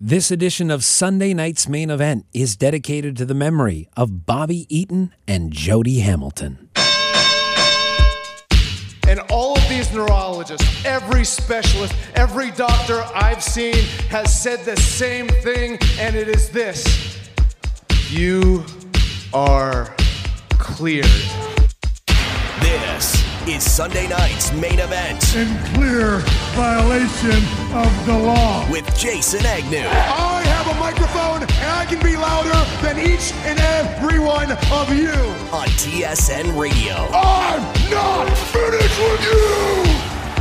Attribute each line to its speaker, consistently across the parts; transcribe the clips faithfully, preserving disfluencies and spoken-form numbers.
Speaker 1: This edition of Sunday Night's Main Event is dedicated to the memory of Bobby Eaton and Jody Hamilton.
Speaker 2: And all of these neurologists, every specialist, every doctor I've seen has said the same thing, and it is this: you are cleared.
Speaker 3: This is Sunday Night's Main Event.
Speaker 4: In clear violation of the law.
Speaker 3: With Jason Agnew.
Speaker 2: I have a microphone, and I can be louder than each and every one of you.
Speaker 3: On T S N Radio.
Speaker 2: I'm not finished with you!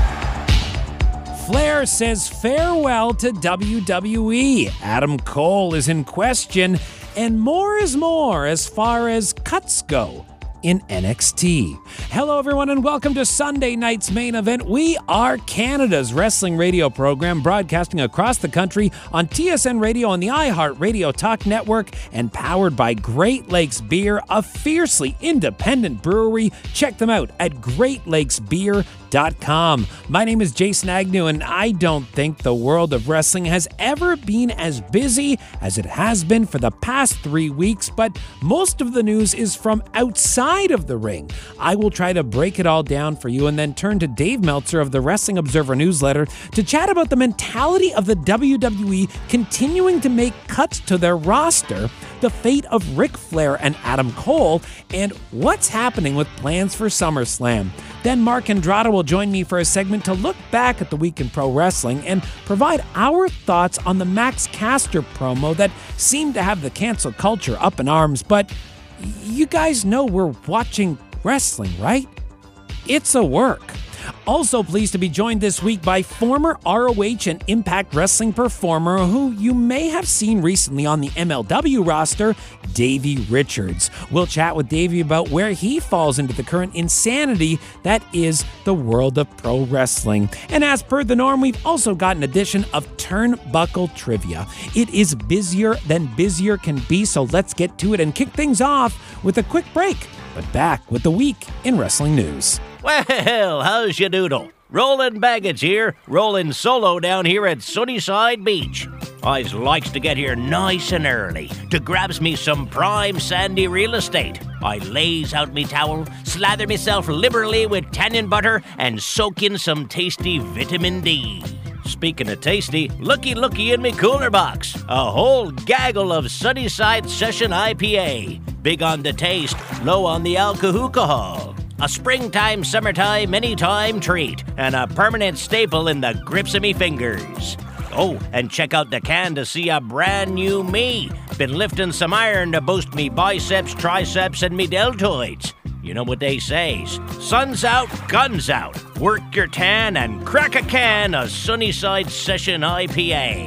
Speaker 1: Flair says farewell to W W E. Adam Cole is in question, and more is more as far as cuts go in N X T. Hello, everyone, and welcome to Sunday Night's Main Event. We are Canada's wrestling radio program, broadcasting across the country on T S N Radio, on the iHeartRadio Talk Network, and powered by Great Lakes Beer, a fiercely independent brewery. Check them out at great lakes beer dot com. My name is Jason Agnew, and I don't think the world of wrestling has ever been as busy as it has been for the past three weeks, but most of the news is from outside of the ring. I will try to break it all down for you and then turn to Dave Meltzer of the Wrestling Observer newsletter to chat about the mentality of the W W E continuing to make cuts to their roster, the fate of Ric Flair and Adam Cole, and what's happening with plans for SummerSlam. Then Mark Andrade will join me for a segment to look back at the week in pro wrestling and provide our thoughts on the Max Caster promo that seemed to have the cancel culture up in arms. But you guys know we're watching wrestling, right? It's a work. Also pleased to be joined this week by former R O H and Impact Wrestling performer who you may have seen recently on the M L W roster, Davey Richards. We'll chat with Davey about where he falls into the current insanity that is the world of pro wrestling. And as per the norm, we've also got an edition of Turnbuckle Trivia. It is busier than busier can be, so let's get to it and kick things off with a quick break. But back with the week in wrestling news.
Speaker 5: Well, how's ya doodle? Roland Baggage here, rolling solo down here at Sunnyside Beach. I's likes to get here nice and early to grabs me some prime sandy real estate. I lays out me towel, slather myself liberally with tannin butter, and soak in some tasty vitamin D. Speaking of tasty, looky looky in me cooler box. A whole gaggle of Sunnyside Session I P A. Big on the taste, low on the alcohol. A springtime, summertime, anytime treat, and a permanent staple in the grips of me fingers. Oh, and check out the can to see a brand new me. Been lifting some iron to boost me biceps, triceps, and me deltoids. You know what they say, sun's out, guns out. Work your tan and crack a can of Sunnyside Session I P A.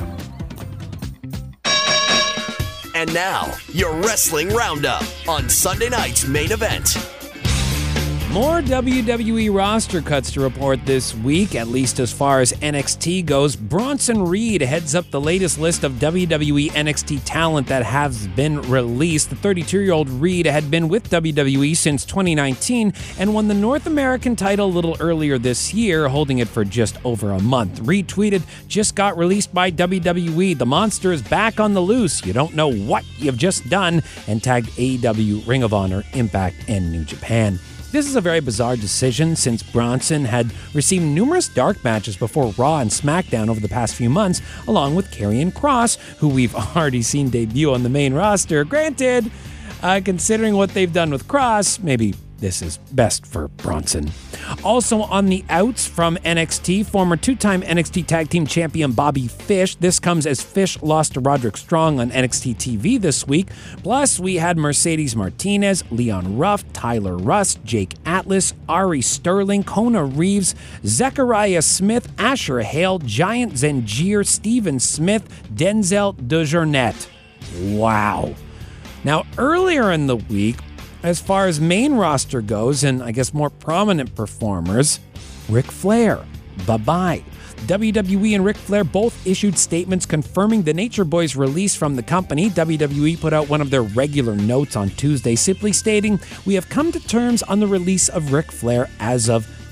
Speaker 3: And now, your Wrestling Roundup on Sunday Night's Main Event.
Speaker 1: More W W E roster cuts to report this week, at least as far as N X T goes. Bronson Reed heads up the latest list of W W E N X T talent that has been released. The thirty-two-year-old Reed had been with W W E since twenty nineteen and won the North American title a little earlier this year, holding it for just over a month. Reed tweeted, "Just got released by W W E. The monster is back on the loose. You don't know what you've just done," and tagged A E W, Ring of Honor, Impact, and New Japan. This is a very bizarre decision since Bronson had received numerous dark matches before Raw and SmackDown over the past few months, along with Karrion Kross, who we've already seen debut on the main roster. Granted, uh, considering what they've done with Kross, maybe this is best for Bronson. Also on the outs from N X T, former two-time N X T Tag Team Champion Bobby Fish. This comes as Fish lost to Roderick Strong on N X T T V this week. Plus, we had Mercedes Martinez, Leon Ruff, Tyler Rust, Jake Atlas, Ari Sterling, Kona Reeves, Zechariah Smith, Asher Hale, Giant Zangier, Steven Smith, Denzel DeJournette. Wow. Now, earlier in the week, as far as main roster goes, and I guess more prominent performers, Ric Flair, bye-bye. W W E and Ric Flair both issued statements confirming the Nature Boy's release from the company. W W E put out one of their regular notes on Tuesday, simply stating, "We have come to terms on the release of Ric Flair as of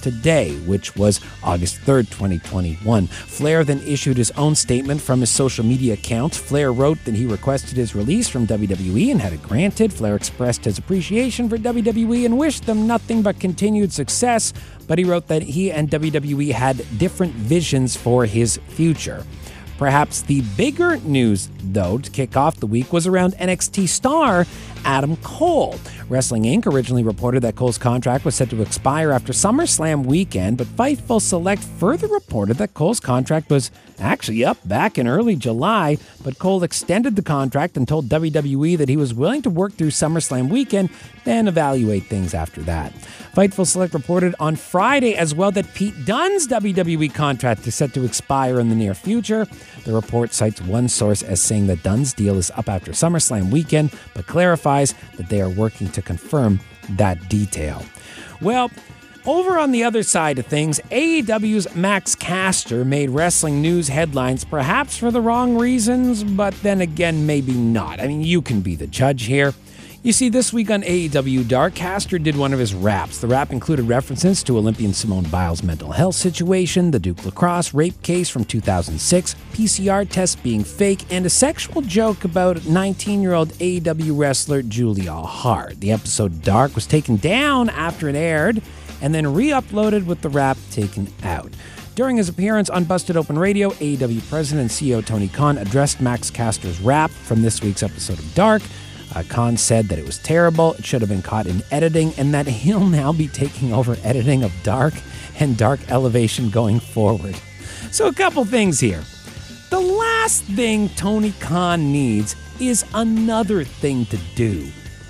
Speaker 1: today, which was August third, twenty twenty-one. Flair then issued his own statement from his social media account. Flair wrote that he requested his release from W W E and had it granted. Flair expressed his appreciation for W W E and wished them nothing but continued success, but he wrote that he and W W E had different visions for his future. Perhaps the bigger news, though, to kick off the week was around N X T star Adam Cole. Wrestling Incorporated originally reported that Cole's contract was set to expire after SummerSlam weekend, but Fightful Select further reported that Cole's contract was actually up back in early July, but Cole extended the contract and told W W E that he was willing to work through SummerSlam weekend, then evaluate things after that. Fightful Select reported on Friday as well that Pete Dunne's W W E contract is set to expire in the near future. The report cites one source as saying that Dunne's deal is up after SummerSlam weekend, but clarifies that they are working to confirm that detail. Well, over on the other side of things, A E W's Max Caster made wrestling news headlines, perhaps for the wrong reasons, but then again, maybe not. I mean, you can be the judge here. You see, this week on A E W Dark, Caster did one of his raps. The rap included references to Olympian Simone Biles' mental health situation, the Duke Lacrosse rape case from two thousand six, P C R tests being fake, and a sexual joke about nineteen-year-old A E W wrestler Julia Hart. The episode Dark was taken down after it aired, and then re-uploaded with the rap taken out. During his appearance on Busted Open Radio, A E W President and C E O Tony Khan addressed Max Caster's rap from this week's episode of Dark. Uh, Khan said that it was terrible, it should have been caught in editing, and that he'll now be taking over editing of Dark and Dark Elevation going forward. So a couple things here. The last thing Tony Khan needs is another thing to do.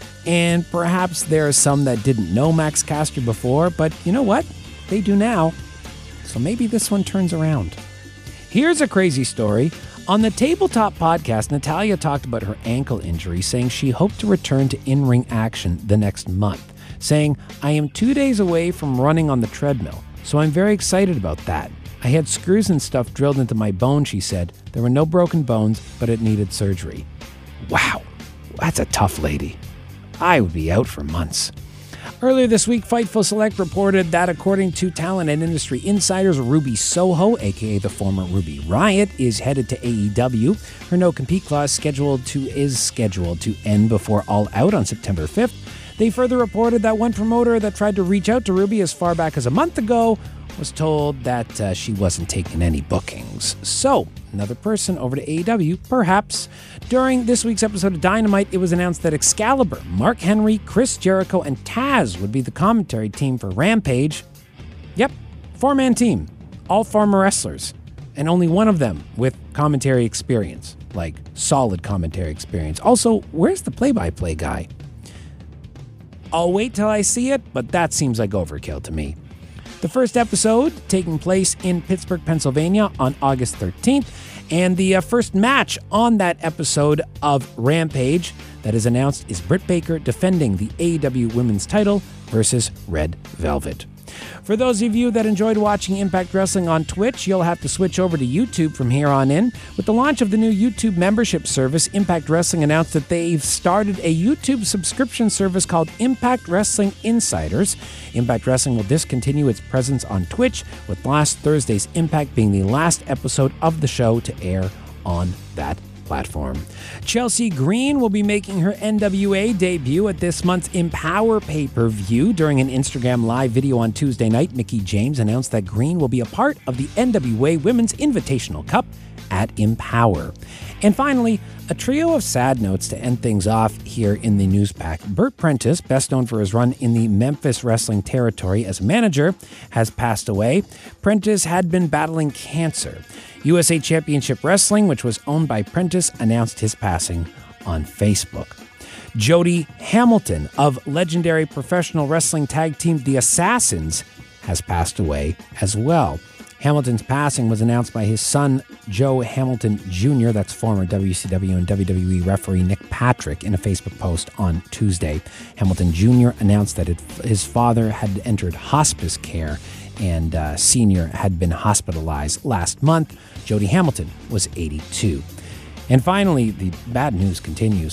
Speaker 1: And perhaps there are some that didn't know Max Caster before, but you know what? They do now. So maybe this one turns around. Here's a crazy story. On the Tabletop podcast, Natalya talked about her ankle injury, saying she hoped to return to in-ring action the next month, saying, "I am two days away from running on the treadmill, so I'm very excited about that. I had screws and stuff drilled into my bone," she said. "There were no broken bones, but it needed surgery." Wow, that's a tough lady. I would be out for months. Earlier this week, Fightful Select reported that according to talent and industry insiders, Ruby Soho, aka the former Ruby Riott, is headed to A E W. Her no-compete clause scheduled to is scheduled to end before All Out on September fifth. They further reported that one promoter that tried to reach out to Ruby as far back as a month ago was told that uh, she wasn't taking any bookings. So, another person over to A E W, perhaps. During this week's episode of Dynamite, it was announced that Excalibur, Mark Henry, Chris Jericho, and Taz would be the commentary team for Rampage. Yep, four-man team, all former wrestlers, and only one of them with commentary experience, like solid commentary experience. Also, where's the play-by-play guy? I'll wait till I see it, but that seems like overkill to me. The first episode taking place in Pittsburgh, Pennsylvania on August thirteenth, and the uh, first match on that episode of Rampage that is announced is Britt Baker defending the A E W Women's title versus Red Velvet. For those of you that enjoyed watching Impact Wrestling on Twitch, you'll have to switch over to YouTube from here on in. With the launch of the new YouTube membership service, Impact Wrestling announced that they've started a YouTube subscription service called Impact Wrestling Insiders. Impact Wrestling will discontinue its presence on Twitch, with last Thursday's Impact being the last episode of the show to air on that platform. Chelsea Green will be making her N W A debut at this month's Empower pay-per-view. During an Instagram live video on Tuesday night, Mickie James announced that Green will be a part of the N W A Women's Invitational Cup at Empower. And finally, a trio of sad notes to end things off here in the news pack. Bert Prentice, best known for his run in the Memphis wrestling territory as manager, has passed away. Prentice had been battling cancer. U S A Championship Wrestling, which was owned by Prentice, announced his passing on Facebook. Jody Hamilton of legendary professional wrestling tag team The Assassins has passed away as well. Hamilton's passing was announced by his son, Joe Hamilton Junior, that's former W C W and W W E referee Nick Patrick, in a Facebook post on Tuesday. Hamilton Junior announced that it, his father had entered hospice care and uh, Senior had been hospitalized last month. Jody Hamilton was eighty-two. And finally, the bad news continues.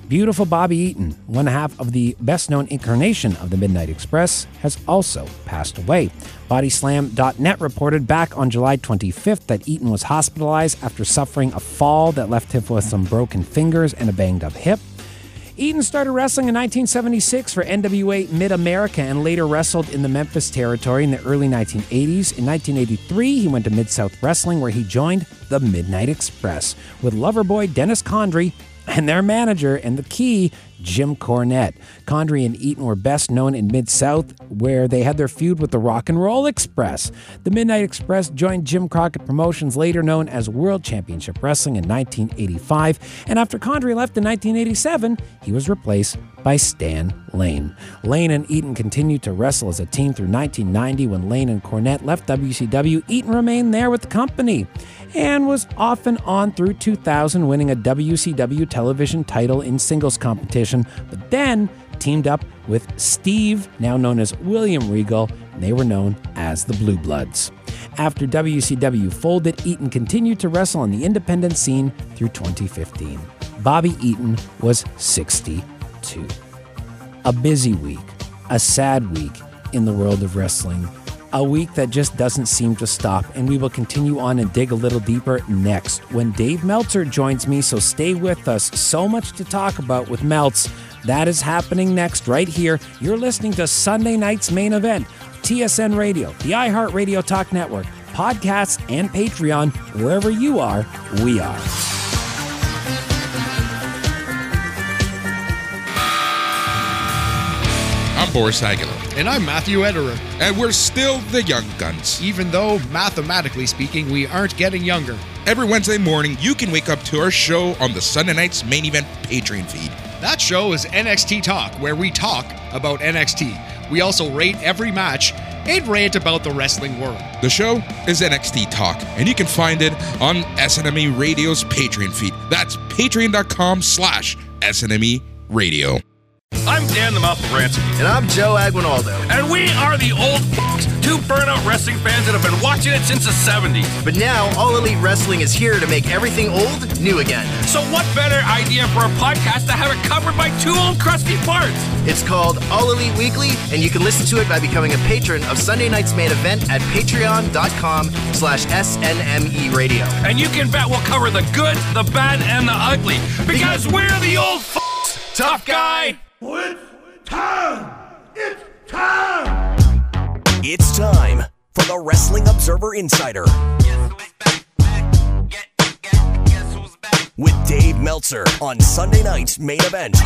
Speaker 1: Beautiful Bobby Eaton, one half of the best-known incarnation of the Midnight Express, has also passed away. Bodyslam dot net reported back on July twenty-fifth that Eaton was hospitalized after suffering a fall that left him with some broken fingers and a banged-up hip. Eaton started wrestling in nineteen seventy-six for N W A Mid-America and later wrestled in the Memphis territory in the early nineteen eighties. In nineteen eighty-three, he went to Mid-South Wrestling where he joined the Midnight Express with Loverboy Dennis Condrey and their manager and the key, Jim Cornette. Condrey and Eaton were best known in Mid-South, where they had their feud with the Rock and Roll Express. The Midnight Express joined Jim Crockett Promotions, later known as World Championship Wrestling, in nineteen eighty-five, and after Condrey left in nineteen eighty-seven, he was replaced by Stan Lane. Lane and Eaton continued to wrestle as a team through nineteen ninety. When Lane and Cornette left W C W, Eaton remained there with the company and was off and on through two thousand, winning a W C W television title in singles competition, but then teamed up with Steve, now known as William Regal, and they were known as the Blue Bloods. After W C W folded, Eaton continued to wrestle on the independent scene through twenty fifteen. Bobby Eaton was sixty-two. A busy week, a sad week in the world of wrestling. A week that just doesn't seem to stop, and we will continue on and dig a little deeper next when Dave Meltzer joins me, so stay with us. So much to talk about with Meltz. That is happening next right here. You're listening to Sunday Night's Main Event, T S N Radio, the iHeartRadio Talk Network, podcasts, and Patreon. Wherever you are, we are.
Speaker 6: I'm Boris Aguilar.
Speaker 7: And I'm Matthew Ederer.
Speaker 6: And we're still the Young Guns.
Speaker 7: Even though, mathematically speaking, we aren't getting younger.
Speaker 6: Every Wednesday morning, you can wake up to our show on the Sunday Night's Main Event Patreon feed.
Speaker 7: That show is N X T Talk, where we talk about N X T. We also rate every match and rant about the wrestling world.
Speaker 6: The show is N X T Talk, and you can find it on S N M E Radio's Patreon feed. That's patreon.com slash SNME Radio.
Speaker 8: I'm Dan the Mouth of Ransom.
Speaker 9: And I'm Joe Aguinaldo.
Speaker 8: And we are the old f***s, two burnout wrestling fans that have been watching it since the seventies.
Speaker 9: But now, All Elite Wrestling is here to make everything old new again.
Speaker 8: So what better idea for a podcast to have it covered by two old crusty farts?
Speaker 9: It's called All Elite Weekly, and you can listen to it by becoming a patron of Sunday Night's Main Event at patreon.com slash SNME Radio.
Speaker 8: And you can bet we'll cover the good, the bad, and the ugly. Because we're the old f***s. Tough guy.
Speaker 4: It's time! It's time!
Speaker 3: It's time for the Wrestling Observer Insider with Dave Meltzer on Sunday Night's Main Event.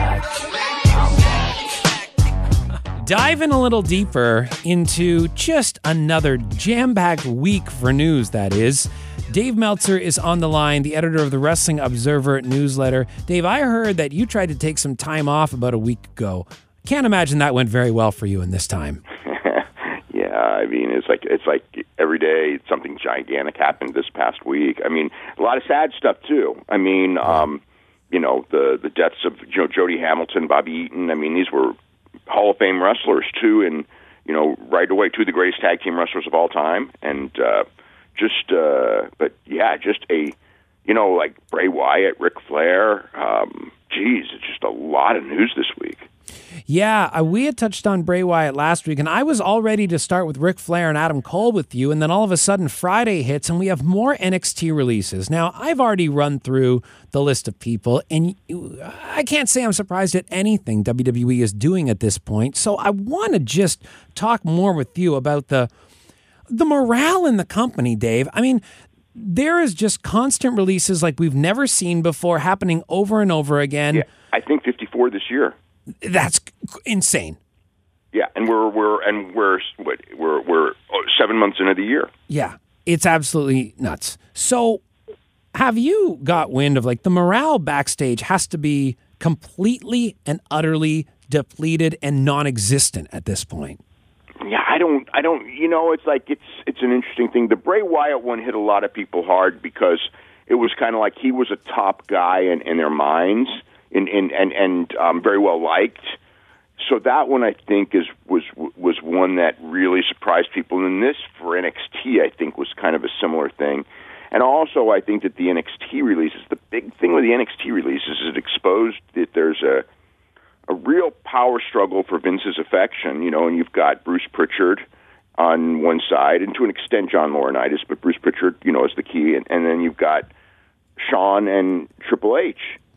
Speaker 1: Diving a little deeper into just another jam-packed week for news, that is. Dave Meltzer is on the line, the editor of the Wrestling Observer newsletter. Dave, I heard that you tried to take some time off about a week ago. Can't imagine that went very well for you in this time.
Speaker 10: Yeah, I mean, it's like it's like every day something gigantic happened this past week. I mean, a lot of sad stuff too. I mean, um, you know, the the deaths of you know, Jody Hamilton, Bobby Eaton. I mean, these were Hall of Fame wrestlers too, and you know, right away two of the greatest tag team wrestlers of all time, and. Uh, Just, uh, but yeah, just a, you know, like Bray Wyatt, Ric Flair. Um, geez, it's just a lot of news this week.
Speaker 1: Yeah, uh, we had touched on Bray Wyatt last week, and I was all ready to start with Ric Flair and Adam Cole with you, and then all of a sudden Friday hits, and we have more N X T releases. Now, I've already run through the list of people, and I can't say I'm surprised at anything W W E is doing at this point, so I want to just talk more with you about the The morale in the company, Dave. I mean, there is just constant releases like we've never seen before happening over and over again.
Speaker 10: Yeah, I think fifty-four this year.
Speaker 1: That's insane.
Speaker 10: Yeah, and we're we're and we're what, we're we're seven months into the year.
Speaker 1: Yeah, it's absolutely nuts. So, have you got wind of like the morale backstage has to be completely and utterly depleted and non-existent at this point?
Speaker 10: Yeah, I don't, I don't, you know, it's like, it's it's an interesting thing. The Bray Wyatt one hit a lot of people hard because it was kind of like he was a top guy in, in their minds and, and, and, and um, very well liked. So that one, I think, is was was one that really surprised people. And this, for N X T, I think, was kind of a similar thing. And also, I think that the N X T releases, the big thing thing with the N X T releases is it exposed that there's a a real power struggle for Vince's affection, you know, and you've got Bruce Pritchard on one side, and to an extent John Laurinaitis, but Bruce Pritchard, you know, is the key, and, and then you've got Shawn and Triple H,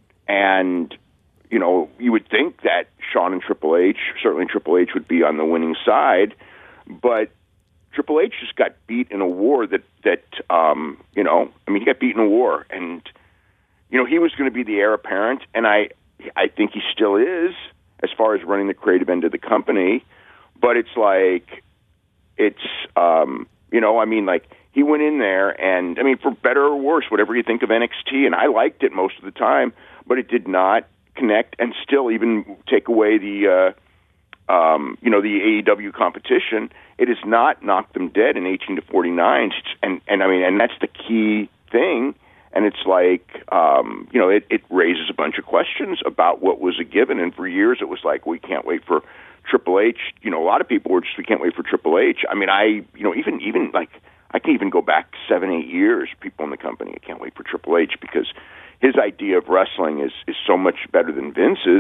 Speaker 10: and you know, you would think that Shawn and Triple H, certainly Triple H, would be on the winning side, but Triple H just got beat in a war that that um, you know, I mean, he got beat in a war, and you know, he was going to be the heir apparent, and I I think he still is as far as running the creative end of the company, but it's like it's um, you know, I mean, like he went in there, and I mean, for better or worse, whatever you think of N X T, and I liked it most of the time, but it did not connect, and still even take away the uh, um, you know, the A E W competition. It has not knocked them dead in eighteen to forty-nine, and and I mean, and that's the key thing. And it's like, um, you know, it, it raises a bunch of questions about what was a given. And for years, it was like, we can't wait for Triple H. You know, a lot of people were just, we can't wait for Triple H. I mean, I, you know, even even like, I can even go back seven, eight years. People in the company, I can't wait for Triple H because his idea of wrestling is is so much better than Vince's.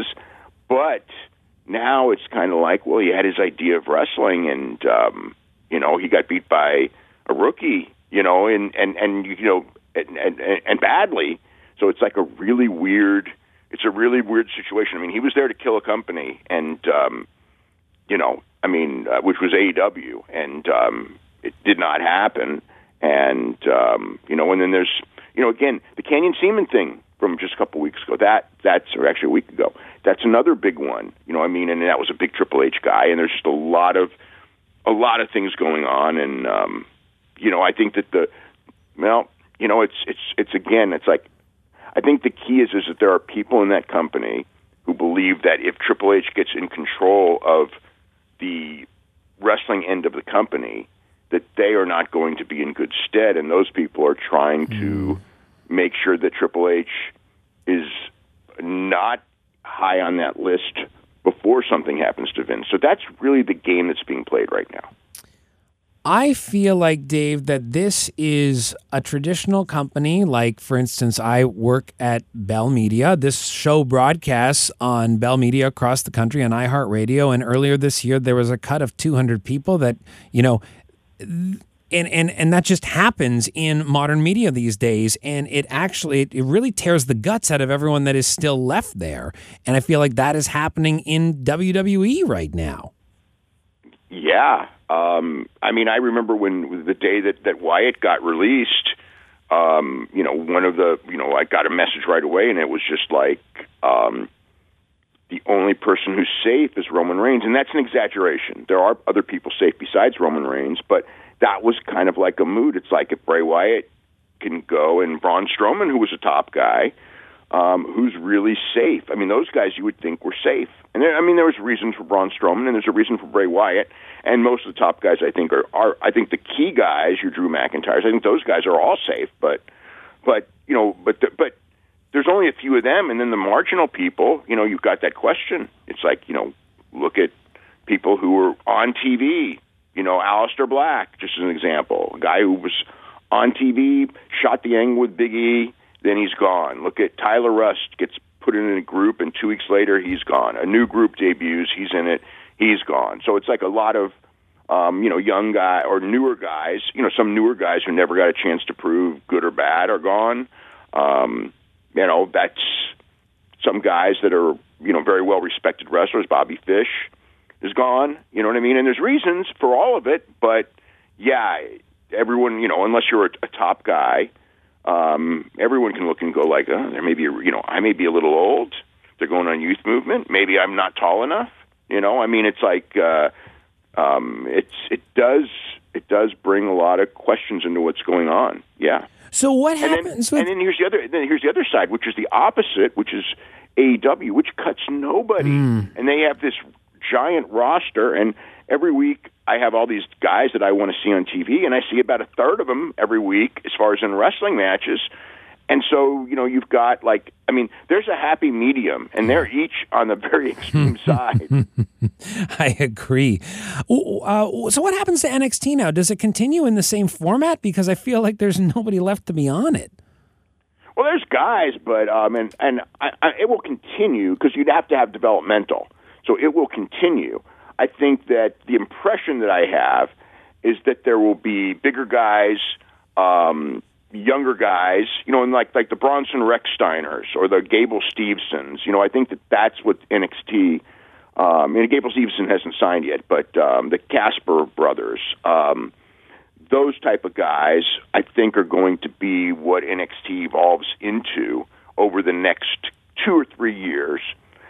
Speaker 10: But now it's kind of like, well, he had his idea of wrestling, and um, you know, he got beat by a rookie, you know, and and and you know. And, and and badly, so it's like a really weird. It's a really weird situation. I mean, he was there to kill a company, and um, you know, I mean, uh, which was A E W, and um, it did not happen. And um, you know, and then there's, you know, again, the Canyon Ceman thing from just a couple weeks ago. That that's or actually a week ago. That's another big one. You know, I mean, and that was a big Triple H guy, and there's just a lot of a lot of things going on, and um, you know, I think that the well. You know, it's it's it's again, it's like, I think the key is is that there are people in that company who believe that if Triple H gets in control of the wrestling end of the company, that they are not going to be in good stead, and those people are trying mm. to make sure that Triple H is not high on that list before something happens to Vince. So that's really the game that's being played right now.
Speaker 1: I feel like, Dave, that this is a traditional company. Like, for instance, I work at Bell Media. This show broadcasts on Bell Media across the country on iHeartRadio. And earlier this year, there was a cut of two hundred people that, you know, and and and that just happens in modern media these days. And it actually, it, it really tears the guts out of everyone that is still left there. And I feel like that is happening in W W E right now.
Speaker 10: Yeah. Um, I mean, I remember when the day that, that Wyatt got released, um, you know, one of the, you know, I got a message right away, and it was just like, um, the only person who's safe is Roman Reigns. And that's an exaggeration. There are other people safe besides Roman Reigns, but that was kind of like a mood. It's like if Bray Wyatt can go, and Braun Strowman, who was a top guy, um, who's really safe. I mean, those guys you would think were safe. And there, I mean, there was reasons for Braun Strowman, and there's a reason for Bray Wyatt. And most of the top guys, I think, are, are I think the key guys, your Drew McIntyres, I think those guys are all safe. But, but you know, but the, but there's only a few of them, and then the marginal people, you know, you've got that question. It's like, you know, look at people who were on T V. You know, Aleister Black, just as an example, a guy who was on T V, shot the angle with Big E, then he's gone. Look at Tyler Rust, gets put in a group, and two weeks later, he's gone. A new group debuts, he's in it, he's gone. So it's like a lot of, um, you know, young guy or newer guys, you know, some newer guys who never got a chance to prove good or bad are gone. Um, you know, that's some guys that are, you know, very well-respected wrestlers. Bobby Fish is gone, you know what I mean? And there's reasons for all of it, but, yeah, everyone, you know, unless you're a, a top guy, Um, everyone can look and go like, oh, there may be, a, you know, I may be a little old. They're going on youth movement. Maybe I'm not tall enough. You know, I mean, it's like, uh, um, it's it does it does bring a lot of questions into what's going on. Yeah.
Speaker 1: So what
Speaker 10: and
Speaker 1: happens?
Speaker 10: Then,
Speaker 1: with...
Speaker 10: And then here's the other. Then here's the other side, which is the opposite, which is A E W, which cuts nobody,
Speaker 1: mm.
Speaker 10: and they have this giant roster, and every week I have all these guys that I want to see on T V, and I see about a third of them every week as far as in wrestling matches. And so, you know, you've got, like, I mean, there's a happy medium, and they're each on the very extreme side.
Speaker 1: I agree. Uh, so what happens to N X T now? Does it continue in the same format? Because I feel like there's nobody left to be on it.
Speaker 10: Well, there's guys, but um, and and I, I, it will continue because you'd have to have developmental, so it will continue. I think that the impression that I have is that there will be bigger guys, um, younger guys, you know, and like like the Bronson Rechsteiners or the Gable Stevensons. You know, I think that that's what N X T. Um, and Gable Stevenson hasn't signed yet, but um, the Casper brothers. Um, Those type of guys, I think, are going to be what N X T evolves into over the next two or three years.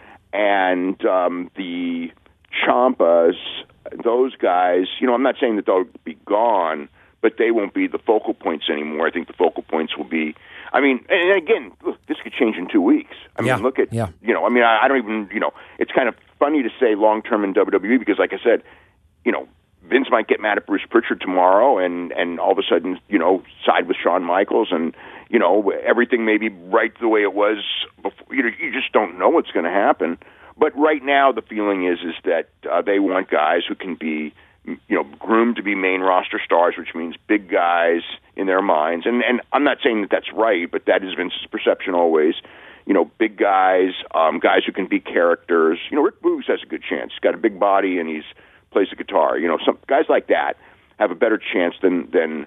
Speaker 10: And um, the Ciampas, those guys, you know, I'm not saying that they'll be gone, but they won't be the focal points anymore. I think the focal points will be, I mean, and again, look, this could change in two weeks. I mean,
Speaker 1: Yeah,
Speaker 10: look at,
Speaker 1: yeah.
Speaker 10: you know, I mean, I, I don't even, you know, it's kind of funny to say long-term in W W E because, like I said, you know, Vince might get mad at Bruce Pritchard tomorrow and, and all of a sudden, you know, side with Shawn Michaels and, you know, everything may be right the way it was before. You know, you just don't know what's going to happen. But right now the feeling is is that uh, they want guys who can be, you know, groomed to be main roster stars, which means big guys in their minds. And, and I'm not saying that that's right, but that is Vince's perception always. You know, big guys, um, guys who can be characters. You know, Rick Boogs has a good chance. He's got a big body and he's plays the guitar. You know, some guys like that have a better chance than than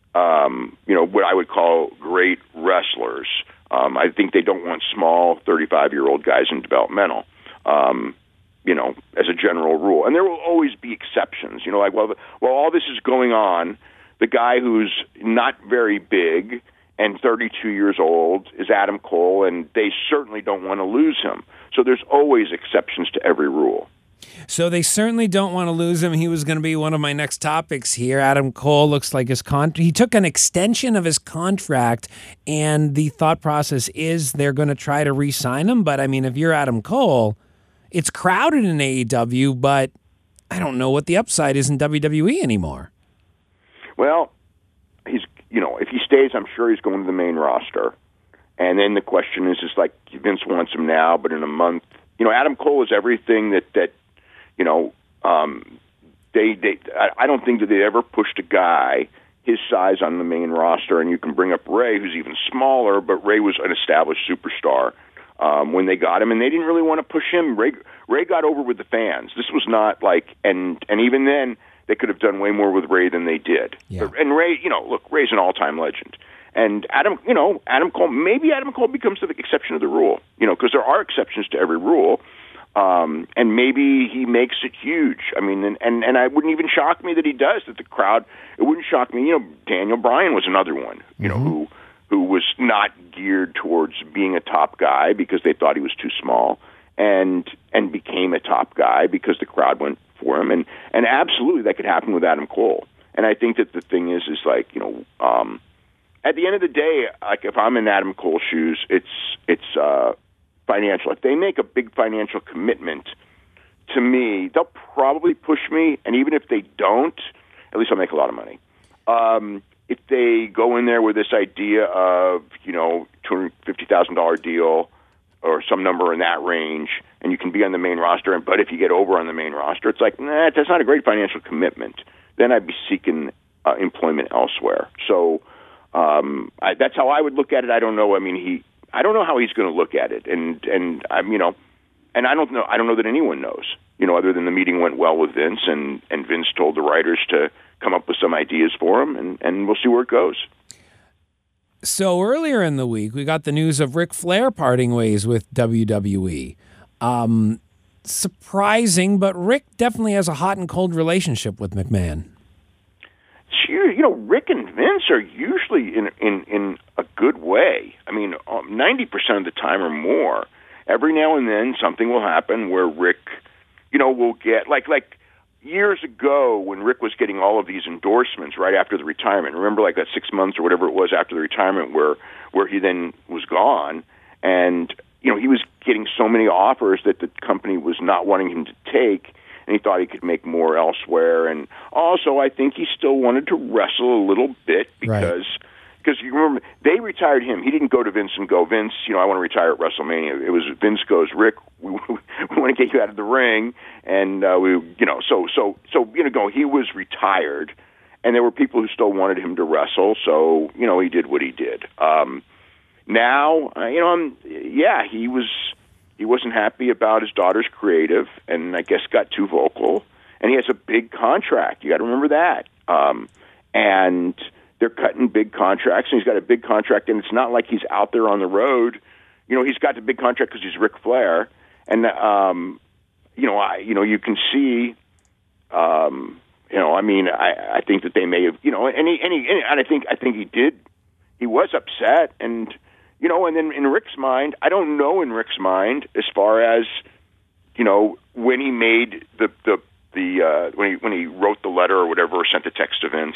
Speaker 10: um, you know what I would call great wrestlers. Um, I think they don't want small thirty-five-year-old guys in developmental. Um, you know, as a general rule, and there will always be exceptions. You know, like well, the, while all this is going on, the guy who's not very big and thirty-two years old is Adam Cole, and they certainly don't want to lose him. So there's always exceptions to every rule.
Speaker 1: So they certainly don't want to lose him. He was going to be one of my next topics here. Adam Cole looks like his con- he took an extension of his contract, and the thought process is they're going to try to re-sign him. But, I mean, if you're Adam Cole, it's crowded in A E W, but I don't know what the upside is in W W E anymore.
Speaker 10: Well, he's you know, if he stays, I'm sure he's going to the main roster. And then the question is, is like Vince wants him now, but in a month, you know, Adam Cole is everything that, that you know, um, they, they, I, I don't think that they ever pushed a guy his size on the main roster. And you can bring up Ray, who's even smaller, but Ray was an established superstar um, when they got him, and they didn't really want to push him. Ray, Ray got over with the fans. This was not like, and and even then, they could have done way more with Ray than they did.
Speaker 1: Yeah.
Speaker 10: But, and Ray, you know, look, Ray's an all-time legend. And Adam, you know, Adam Cole, maybe Adam Cole becomes the exception of the rule, you know, because there are exceptions to every rule. Um, and maybe he makes it huge. I mean, and, and, and I wouldn't even shock me that he does, that the crowd, it wouldn't shock me. You know, Daniel Bryan was another one, you know, mm-hmm. who who was not geared towards being a top guy because they thought he was too small, and and became a top guy because the crowd went for him. And, and absolutely that could happen with Adam Cole. And I think that the thing is, is like, you know, um, at the end of the day, like if I'm in Adam Cole's shoes, it's it's uh, financial. If they make a big financial commitment to me, they'll probably push me. And even if they don't, at least I'll make a lot of money. Um, if they go in there with this idea of, you know, two hundred fifty thousand dollars deal or some number in that range, and you can be on the main roster, and but if you get over on the main roster, it's like, nah, that's not a great financial commitment. Then I'd be seeking uh, employment elsewhere. So um, I, that's how I would look at it. I don't know. I mean, he. I don't know how he's going to look at it, and and I'm, you know, and I don't know. I don't know that anyone knows. You know, other than the meeting went well with Vince, and, and Vince told the writers to come up with some ideas for him, and, and we'll see where it goes.
Speaker 1: So earlier in the week, we got the news of Ric Flair parting ways with W W E. Um, surprising, but Rick definitely has a hot and cold relationship with McMahon.
Speaker 10: Sure, you know, Rick and Vince are usually in in, in a good way. I mean, um, ninety percent of the time or more. Every now and then, something will happen where Rick, you know, will get like like years ago when Rick was getting all of these endorsements right after the retirement. Remember, like that six months or whatever it was after the retirement, where where he then was gone, and you know, he was getting so many offers that the company was not wanting him to take. And he thought he could make more elsewhere. And also, I think he still wanted to wrestle a little bit because because you remember, they retired him. He didn't go to Vince and go, Vince, you know, I want to retire at WrestleMania. It was Vince goes, Rick, we, we want to get you out of the ring. And, uh, we, you know, so, so, so, you know, he was retired. And there were people who still wanted him to wrestle. So, you know, he did what he did. Um, now, uh, you know, I'm, yeah, he was he wasn't happy about his daughter's creative, and I guess got too vocal. And he has a big contract. You got to remember that. Um, and they're cutting big contracts, and he's got a big contract, and it's not like he's out there on the road. You know, he's got the big contract because he's Ric Flair, and um, you know, I, you know, you can see, um, you know, I mean, I, I think that they may have, you know, and he, and he, and I think, I think he did, he was upset, and you know, and then in Rick's mind, I don't know in Rick's mind as far as, you know, when he made the the the uh, when he when he wrote the letter or whatever, or sent the text to Vince.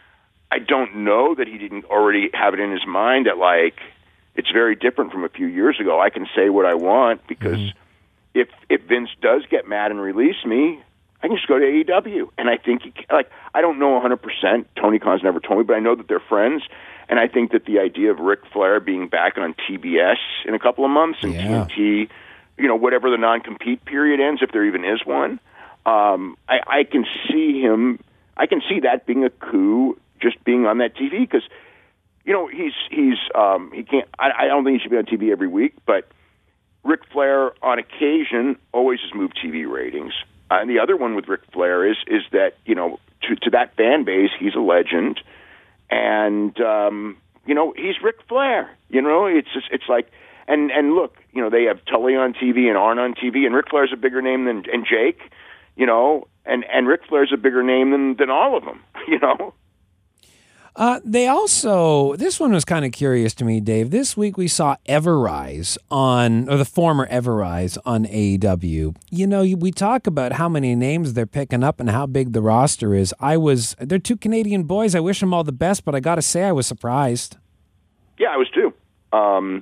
Speaker 10: I don't know that he didn't already have it in his mind that, like, it's very different from a few years ago. I can say what I want because mm-hmm. if if Vince does get mad and release me, I can just go to A E W. And I think, he, like, I don't know one hundred percent. Tony Khan's never told me, but I know that they're friends. And I think that the idea of Ric Flair being back on T B S in a couple of months and
Speaker 1: yeah.
Speaker 10: T N T, you know, whatever the non-compete period ends, if there even is one, um, I, I can see him, I can see that being a coup, just being on that T V, because, you know, he's, he's um, he can't, I, I don't think he should be on T V every week, but Ric Flair, on occasion, always has moved T V ratings. Uh, and the other one with Ric Flair is, is that, you know, to, to that fan base, he's a legend. And, um, you know, he's Ric Flair. You know, it's just, it's like, and, and look, you know, they have Tully on T V and Arn on T V, and Ric Flair's a bigger name than and Jake, you know, and, and Ric Flair's a bigger name than, than all of them, you know.
Speaker 1: Uh, they also, this one was kind of curious to me, Dave. This week we saw Everrise on, or the former Everrise on A E W. You know, we talk about how many names they're picking up and how big the roster is. I was, they're two Canadian boys. I wish them all the best, but I got to say I was surprised.
Speaker 10: Yeah, I was too. Um,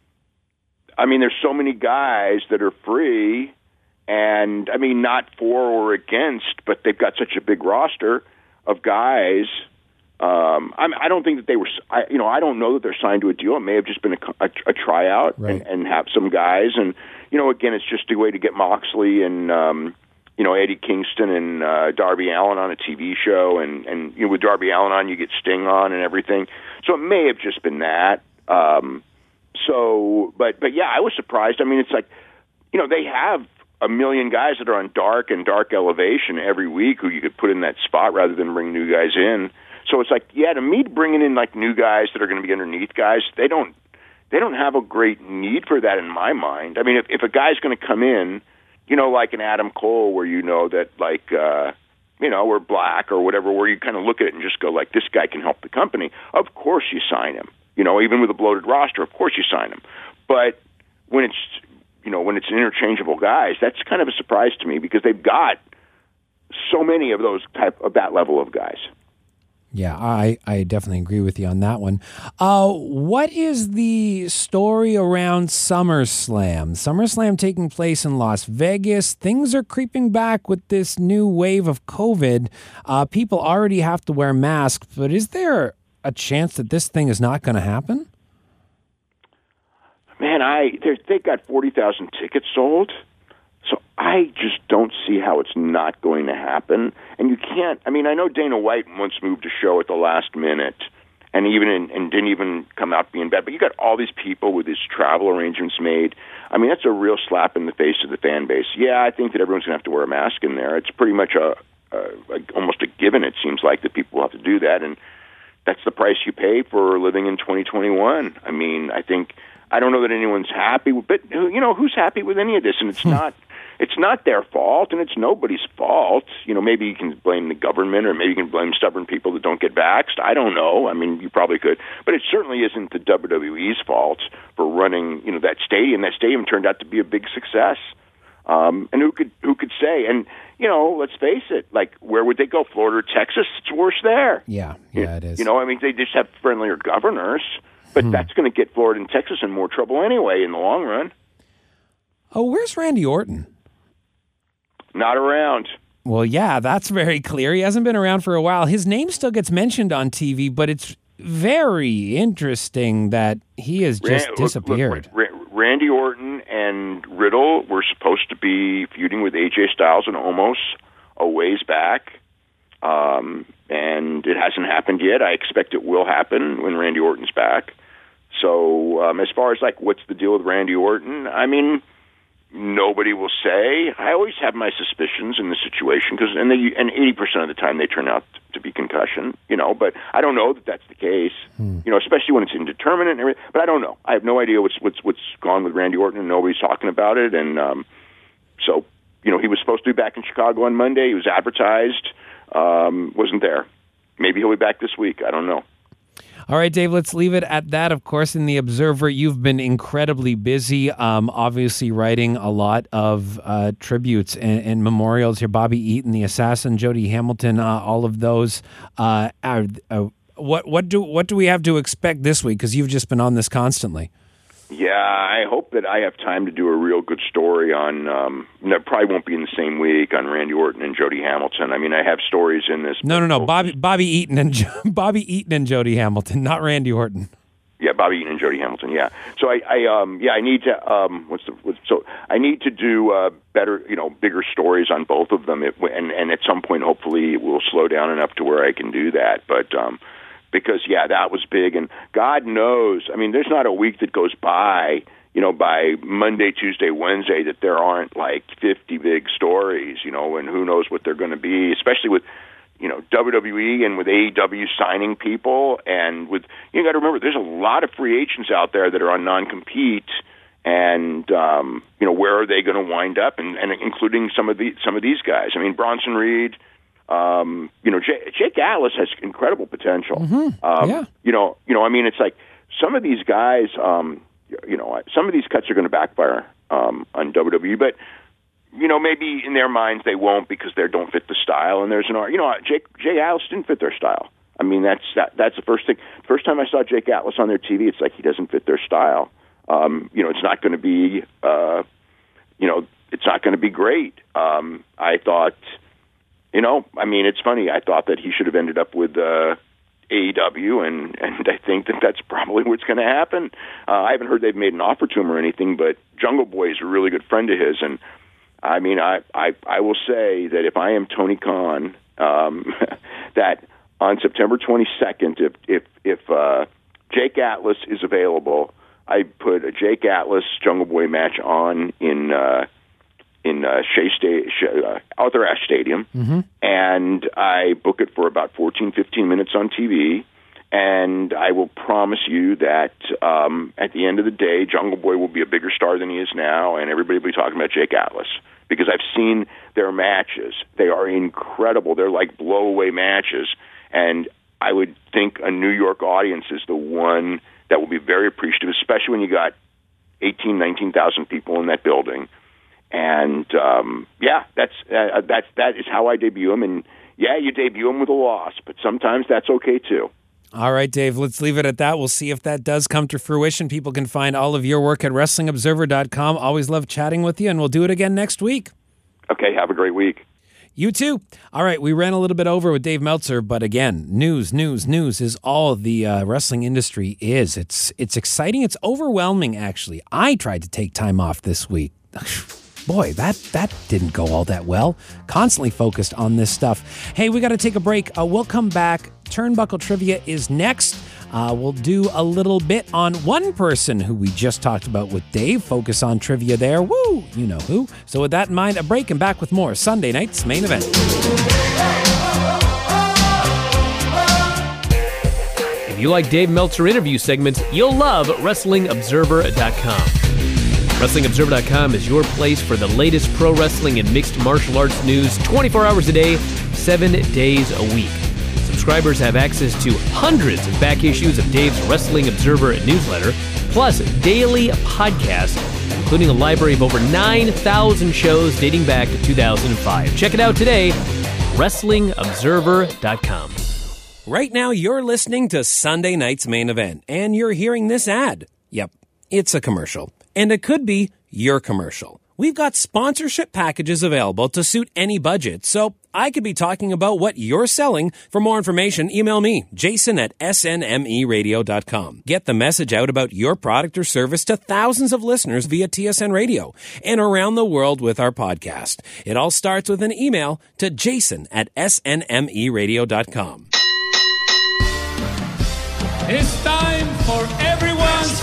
Speaker 10: I mean, there's so many guys that are free, and I mean, not for or against, but they've got such a big roster of guys. Um, I, I don't think that they were, I, you know, I don't know that they're signed to a deal. It may have just been a, a, a tryout
Speaker 1: right.
Speaker 10: and, and have some guys. And, you know, again, it's just a way to get Moxley and, um, you know, Eddie Kingston and uh, Darby Allin on a T V show. And, and, you know, with Darby Allin on, you get Sting on and everything. So it may have just been that. Um, so, but, but yeah, I was surprised. I mean, it's like, you know, they have a million guys that are on Dark and Dark Elevation every week who you could put in that spot rather than bring new guys in. So it's like, yeah, to me, bringing in like new guys that are going to be underneath guys, they don't, they don't have a great need for that in my mind. I mean, if, if a guy's going to come in, you know, like an Adam Cole, where you know that like, uh, you know, or Black or whatever, where you kind of look at it and just go like, this guy can help the company. Of course you sign him. You know, even with a bloated roster, of course you sign him. But when it's, you know, when it's interchangeable guys, that's kind of a surprise to me because they've got so many of those type of that level of guys.
Speaker 1: Yeah, I, I definitely agree with you on that one. Uh, what is the story around SummerSlam? SummerSlam taking place in Las Vegas. Things are creeping back with this new wave of COVID. Uh, people already have to wear masks, but is there a chance that this thing is not going to happen?
Speaker 10: Man, I they got forty thousand tickets sold. So I just don't see how it's not going to happen. And you can't, I mean, I know Dana White once moved a show at the last minute and even in, and didn't even come out being bad, but you got all these people with these travel arrangements made. I mean, that's a real slap in the face of the fan base. Yeah, I think that everyone's going to have to wear a mask in there. It's pretty much a, a, a almost a given, it seems like, that people will have to do that. And that's the price you pay for living in twenty twenty-one. I mean, I think, I don't know that anyone's happy, but, you know, who's happy with any of this? And it's not, it's not their fault, and it's nobody's fault. You know, maybe you can blame the government, or maybe you can blame stubborn people that don't get vaxxed. I don't know. I mean, you probably could. But it certainly isn't the W W E's fault for running, you know, that stadium. That stadium turned out to be a big success. Um, and who could who could say? And, you know, let's face it, like, where would they go? Florida or Texas? It's worse there.
Speaker 1: Yeah, yeah, it is.
Speaker 10: You know, I mean, they just have friendlier governors, but hmm. that's going to get Florida and Texas in more trouble anyway in the long run.
Speaker 1: Oh, where's Randy Orton?
Speaker 10: Not around.
Speaker 1: Well, yeah, that's very clear. He hasn't been around for a while. His name still gets mentioned on T V, but it's very interesting that he has just Rand, disappeared.
Speaker 10: Look, look, Randy Orton and Riddle were supposed to be feuding with A J Styles and Omos a ways back, um, and it hasn't happened yet. I expect it will happen when Randy Orton's back. So um, as far as like what's the deal with Randy Orton, I mean, nobody will say. I always have my suspicions in the situation because, and they, and eighty percent of the time they turn out to be concussion. You know, but I don't know that that's the case. Hmm. You know, especially when it's indeterminate and everything. But I don't know. I have no idea what's what's what's gone with Randy Orton, and nobody's talking about it. And um, so, you know, he was supposed to be back in Chicago on Monday. He was advertised, um, wasn't there. Maybe he'll be back this week. I don't know.
Speaker 1: All right, Dave, let's leave it at that. Of course, in The Observer, you've been incredibly busy, um, obviously writing a lot of uh, tributes and, and memorials here. Bobby Eaton, the assassin, Jody Hamilton, uh, all of those. Uh, are, uh, what what do what do we have to expect this week? Because you've just been on this constantly.
Speaker 10: Yeah, I hope that I have time to do a real good story on, um, no, probably won't be in the same week, on Randy Orton and Jody Hamilton. I mean, I have stories in this.
Speaker 1: No, no, no, Bobby Bobby Eaton and Bobby Eaton and Jody Hamilton, not Randy Orton.
Speaker 10: Yeah, Bobby Eaton and Jody Hamilton, yeah. So I, I um, yeah, I need to, um, what's the, what's, so I need to do uh, better, you know, bigger stories on both of them, it, and, and at some point, hopefully, it will slow down enough to where I can do that, but, um, because, yeah, that was big. And God knows, I mean, there's not a week that goes by, you know, by Monday, Tuesday, Wednesday, that there aren't like fifty big stories, you know, and who knows what they're going to be, especially with, you know, W W E and with A E W signing people. And with, you got to remember, there's a lot of free agents out there that are on non-compete. And, um, you know, where are they going to wind up? And, and including some of the some of these guys. I mean, Bronson Reed. Um, you know, J- Jake Atlas has incredible potential.
Speaker 1: Mm-hmm.
Speaker 10: Um,
Speaker 1: yeah.
Speaker 10: You know, you know. I mean, it's like some of these guys. Um, you know, some of these cuts are going to backfire um, on W W E, but you know, maybe in their minds they won't because they don't fit the style. And there's an, you know, Jake Jake Atlas didn't fit their style. I mean, that's that, that's the first thing. First time I saw Jake Atlas on their T V, it's like he doesn't fit their style. Um, you know, it's not going to be. Uh, you know, it's not going to be great. Um, I thought. You know, I mean, it's funny. I thought that he should have ended up with uh, A E W, and, and I think that that's probably what's going to happen. Uh, I haven't heard they've made an offer to him or anything, but Jungle Boy is a really good friend of his, and I mean, I, I, I will say that if I am Tony Khan, um, that on September twenty-second, if if, if uh, Jake Atlas is available, I put a Jake Atlas Jungle Boy match on in. Uh, in uh, Shea Sta- uh, Arthur Ashe Stadium,
Speaker 1: mm-hmm.
Speaker 10: and I book it for about fourteen, fifteen minutes on T V, and I will promise you that um, at the end of the day, Jungle Boy will be a bigger star than he is now, and everybody will be talking about Jake Atlas, because I've seen their matches. They are incredible. They're like blow-away matches, and I would think a New York audience is the one that will be very appreciative, especially when you got eighteen, nineteen thousand people in that building. And um, yeah, that's uh, that's that is how I debut him. And yeah, you debut him with a loss, but sometimes that's okay too.
Speaker 1: All right, Dave, let's leave it at that. We'll see if that does come to fruition. People can find all of your work at wrestling observer dot com. Always love chatting with you, and we'll do it again next week.
Speaker 10: Okay, have a great week.
Speaker 1: You too. All right, we ran a little bit over with Dave Meltzer, but again, news, news, news is all the uh, wrestling industry is. It's it's exciting. It's overwhelming, actually. I tried to take time off this week. Boy, that, that didn't go all that well. Constantly focused on this stuff. Hey, we got to take a break. Uh, we'll come back. Turnbuckle Trivia is next. Uh, we'll do a little bit on one person who we just talked about with Dave. Focus on trivia there. Woo! You know who. So with that in mind, a break and back with more Sunday night's main event.
Speaker 11: If you like Dave Meltzer interview segments, you'll love wrestling observer dot com. wrestling observer dot com is your place for the latest pro wrestling and mixed martial arts news twenty-four hours a day, seven days a week. Subscribers have access to hundreds of back issues of Dave's Wrestling Observer newsletter, plus daily podcasts, including a library of over nine thousand shows dating back to two thousand five. Check it out today, wrestling observer dot com.
Speaker 1: Right now, you're listening to Sunday Night's Main Event, and you're hearing this ad. Yep, it's a commercial. And it could be your commercial. We've got sponsorship packages available to suit any budget, so I could be talking about what you're selling. For more information, email me, Jason at S N M E radio dot com. Get the message out about your product or service to thousands of listeners via T S N Radio and around the world with our podcast. It all starts with an email to Jason at S N M E radio dot com.
Speaker 12: It's time for everyone's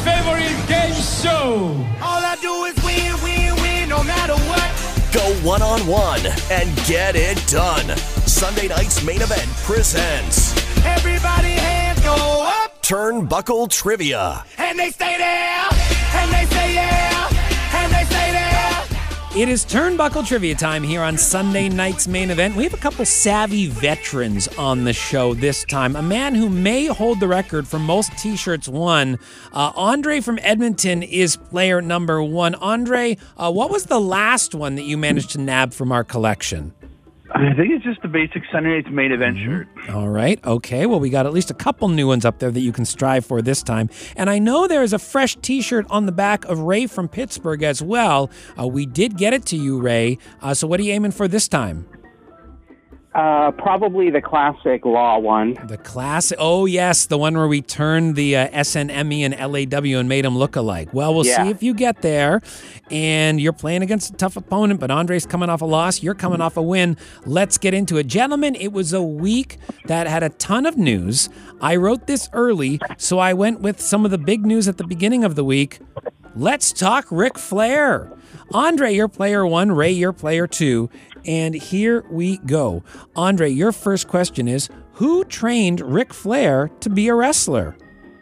Speaker 4: Show.
Speaker 12: All I do is win, win, win, no matter what.
Speaker 3: Go one-on-one and get it done. Sunday Night's Main Event presents
Speaker 12: Everybody hands go up.
Speaker 3: Turnbuckle Trivia.
Speaker 12: And they stay there. And they say yeah. And they say there.
Speaker 1: It is Turnbuckle Trivia time here on Sunday Night's Main Event. We have a couple savvy veterans on the show this time. A man who may hold the record for most T-shirts won. Uh, Andre from Edmonton is player number one. Andre, uh, what was the last one that you managed to nab from our collection?
Speaker 13: I think it's just the basic Sunday Night's Main Event
Speaker 1: mm-hmm.
Speaker 13: shirt.
Speaker 1: All right. Okay. Well, we got at least a couple new ones up there that you can strive for this time. And I know there is a fresh T-shirt on the back of Ray from Pittsburgh as well. Uh, we did get it to you, Ray. Uh, so what are you aiming for this time?
Speaker 14: Uh, probably the classic Law one.
Speaker 1: The classic? Oh, yes. The one where we turned the uh, S N M E and L A W and made them look alike. Well, we'll
Speaker 14: yeah.
Speaker 1: see if you get there. And you're playing against a tough opponent, but Andre's coming off a loss. You're coming off a win. Let's get into it. Gentlemen, it was a week that had a ton of news. I wrote this early, so I went with some of the big news at the beginning of the week. Let's talk Ric Flair. Andre, you're player one. Ray, you're player two. And here we go. Andre, your first question is, who trained Ric Flair to be a wrestler?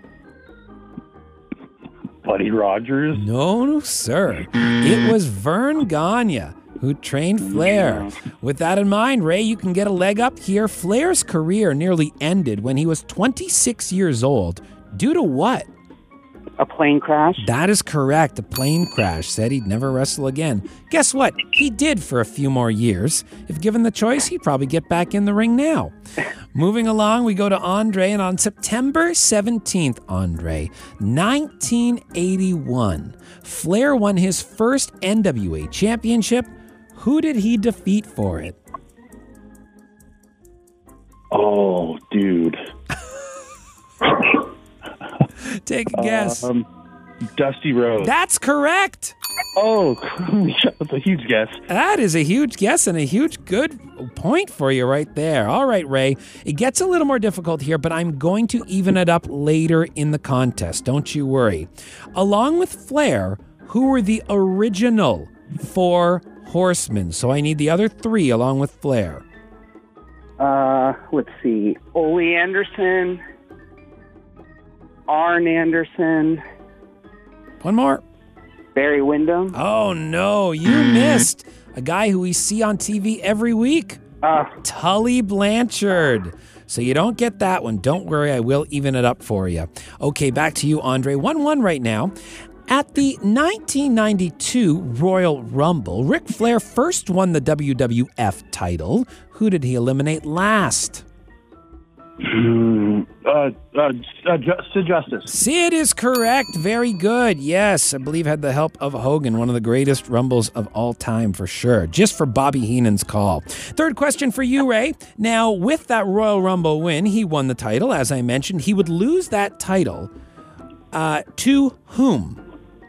Speaker 13: Buddy Rogers?
Speaker 1: No, no, sir. It was Vern Gagne who trained Flair. With that in mind, Ray, you can get a leg up here. Flair's career nearly ended when he was twenty-six years old. Due to what?
Speaker 14: A plane crash?
Speaker 1: That is correct. A plane crash. Said he'd never wrestle again. Guess what? He did for a few more years. If given the choice, he'd probably get back in the ring now. Moving along, we go to Andre, and on September seventeenth, Andre, nineteen eighty-one, Flair won his first N W A championship. Who did he defeat for it?
Speaker 13: Oh, dude.
Speaker 1: Take a guess.
Speaker 13: Um, Dusty Rhodes.
Speaker 1: That's correct.
Speaker 13: Oh, that's a huge guess.
Speaker 1: That is a huge guess and a huge good point for you right there. All right, Ray. It gets a little more difficult here, but I'm going to even it up later in the contest. Don't you worry. Along with Flair, who were the original four horsemen? So I need the other three along with Flair.
Speaker 14: Uh, let's see. Ole Anderson. Arn Anderson.
Speaker 1: One more.
Speaker 14: Barry Windham.
Speaker 1: Oh, no. You missed a guy who we see on T V every week.
Speaker 14: Uh,
Speaker 1: Tully Blanchard. So you don't get that one. Don't worry. I will even it up for you. Okay, back to you, Andre. one one right now. At the nineteen ninety-two Royal Rumble, Ric Flair first won the W W F title. Who did he eliminate last?
Speaker 13: Mm, uh, uh, uh, Sid Justice.
Speaker 1: Sid is correct. Very good. Yes, I believe had the help of Hogan, one of the greatest Rumbles of all time for sure. Just for Bobby Heenan's call. Third question for you, Ray. Now, with that Royal Rumble win, he won the title. As I mentioned, he would lose that title uh, to whom?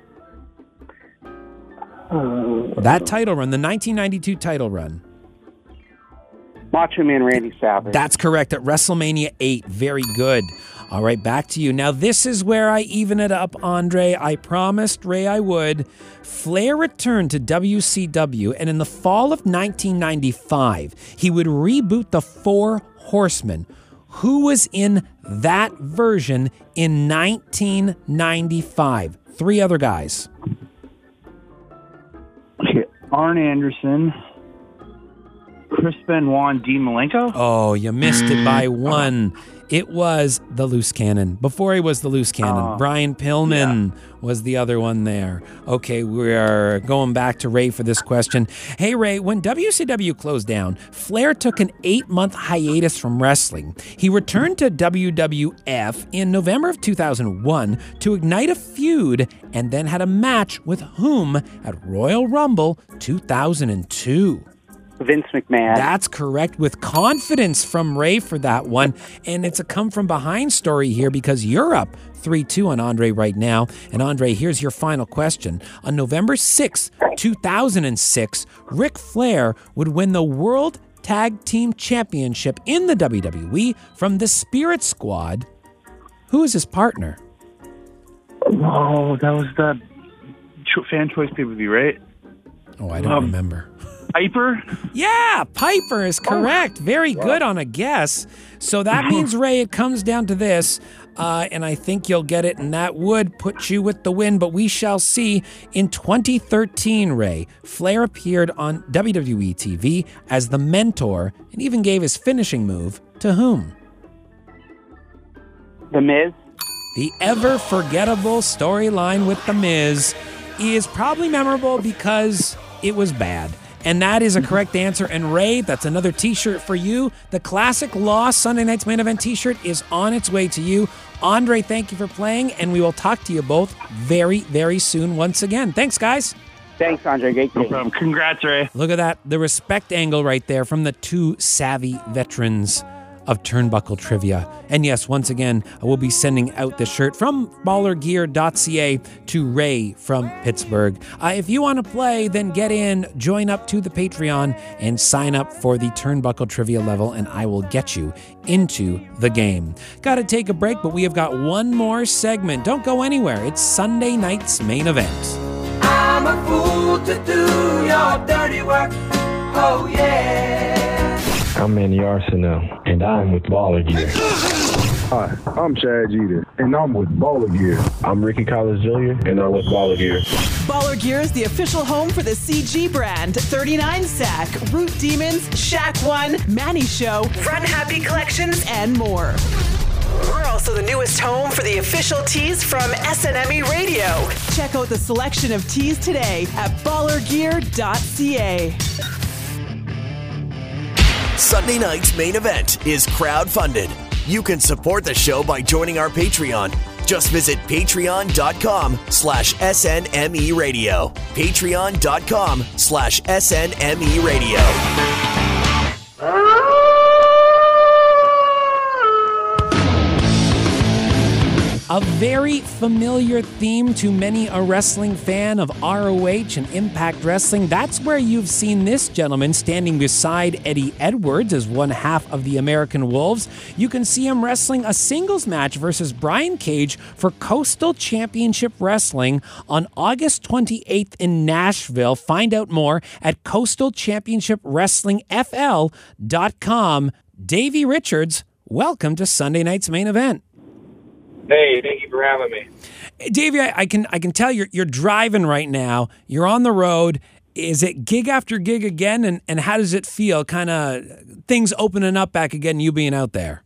Speaker 14: Uh,
Speaker 1: that title run, the nineteen ninety-two title run.
Speaker 14: Macho Man Randy Savage.
Speaker 1: That's correct, at WrestleMania eight. Very good. All right, back to you. Now, this is where I even it up, Andre. I promised Ray I would. Flair returned to W C W, and in the fall of nineteen ninety-five, he would reboot the Four Horsemen. Who was in that version in nineteen ninety-five? Three other guys.
Speaker 13: Okay, Arn Anderson. Chris Benoit and Dean Malenko?
Speaker 1: Oh, you missed it by one. It was the Loose Cannon. Before he was the Loose Cannon,
Speaker 13: uh,
Speaker 1: Brian Pillman
Speaker 13: yeah.
Speaker 1: was the other one there. Okay, we are going back to Ray for this question. Hey, Ray, when W C W closed down, Flair took an eight-month hiatus from wrestling. He returned to W W F in November of two thousand one to ignite a feud and then had a match with whom at Royal Rumble two thousand two.
Speaker 14: Vince McMahon.
Speaker 1: That's correct, with confidence from Ray for that one. And it's a come-from-behind story here because you're up three two on Andre right now. And Andre, here's your final question. On November sixth, two thousand six, Ric Flair would win the World Tag Team Championship in the W W E from the Spirit Squad. Who is his partner?
Speaker 13: Oh, that was the cho- fan choice pay-per-view, right?
Speaker 1: Oh, I don't
Speaker 13: Um,
Speaker 1: remember.
Speaker 13: Piper?
Speaker 1: Yeah, Piper is correct. Very good on a guess. So that means, Ray, it comes down to this, uh, and I think you'll get it, and that would put you with the win, but we shall see. In twenty thirteen, Ray, Flair appeared on W W E T V as the mentor and even gave his finishing move to whom?
Speaker 14: The Miz?
Speaker 1: The ever-forgettable storyline with The Miz is probably memorable because it was bad. And that is a correct answer. And Ray, that's another t-shirt for you. The classic Lost Sunday Night's Main Event t-shirt is on its way to you. Andre, thank you for playing, and we will talk to you both very, very soon once again. Thanks, guys.
Speaker 14: Thanks, Andre. Great game.
Speaker 13: No problem. Congrats, Ray.
Speaker 1: Look at that. The respect angle right there from the two savvy veterans of Turnbuckle Trivia. And yes, once again, I will be sending out the shirt from baller gear dot c a to Ray from Pittsburgh. Uh, if you want to play, then get in, join up to the Patreon, and sign up for the Turnbuckle Trivia level, and I will get you into the game. Got to take a break, but we have got one more segment. Don't go anywhere. It's Sunday night's main event.
Speaker 12: I'm a fool to do your dirty work. Oh, yeah.
Speaker 15: I'm Manny Arsenal, and I'm with Baller Gear.
Speaker 16: Hi, I'm Chad Jeter, and I'm with Baller Gear.
Speaker 15: I'm Ricky Collins Junior, and I'm with Baller Gear.
Speaker 17: Baller Gear is the official home for the C G brand, thirty-nine Sack, Root Demons, Shack One, Manny Show, Front Happy Collections, and more. We're also the newest home for the official tees from S N M E Radio. Check out the selection of tees today at baller gear dot c a.
Speaker 3: Sunday night's main event is crowd-funded. You can support the show by joining our Patreon. Just visit patreon.com slash SNME radio. Patreon.com slash SNME radio.
Speaker 1: A very familiar theme to many a wrestling fan of R O H and Impact Wrestling. That's where you've seen this gentleman standing beside Eddie Edwards as one half of the American Wolves. You can see him wrestling a singles match versus Brian Cage for Coastal Championship Wrestling on August twenty-eighth in Nashville. Find out more at coastal championship wrestling f l dot com. Davey Richards, welcome to Sunday night's main event.
Speaker 18: Hey, thank you for having me.
Speaker 1: Davey, I, I can I can tell you're you're driving right now. You're on the road. Is it gig after gig again? And, and how does it feel? Kind of things opening up back again, you being out there?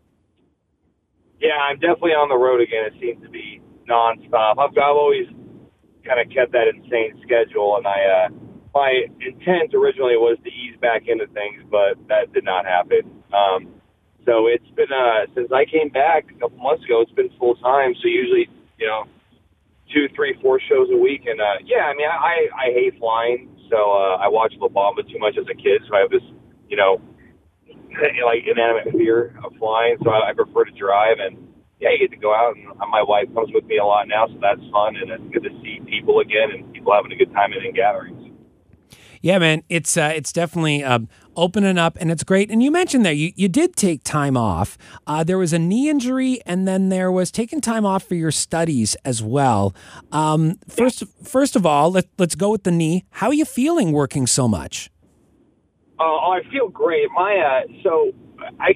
Speaker 18: Yeah, I'm definitely on the road again. It seems to be nonstop. I've, I've always kind of kept that insane schedule, and I uh, my intent originally was to ease back into things, but that did not happen. Um, So it's been, uh, since I came back a couple months ago, it's been full time. So usually, you know, two, three, four shows a week. And, uh, yeah, I mean, I, I hate flying. So, uh, I watched La Bamba too much as a kid. So I have this, you know, like inanimate fear of flying. So I, I prefer to drive. And yeah, you get to go out, and my wife comes with me a lot now. So that's fun. And it's good to see people again and people having a good time in gatherings.
Speaker 1: Yeah, man, it's uh, it's definitely uh, opening up, and it's great. And you mentioned there, you, you did take time off. Uh, there was a knee injury, and then there was taking time off for your studies as well. Um, first, first of all, let, let's go with the knee. How are you feeling working so much?
Speaker 18: Uh, oh, I feel great. My uh, so I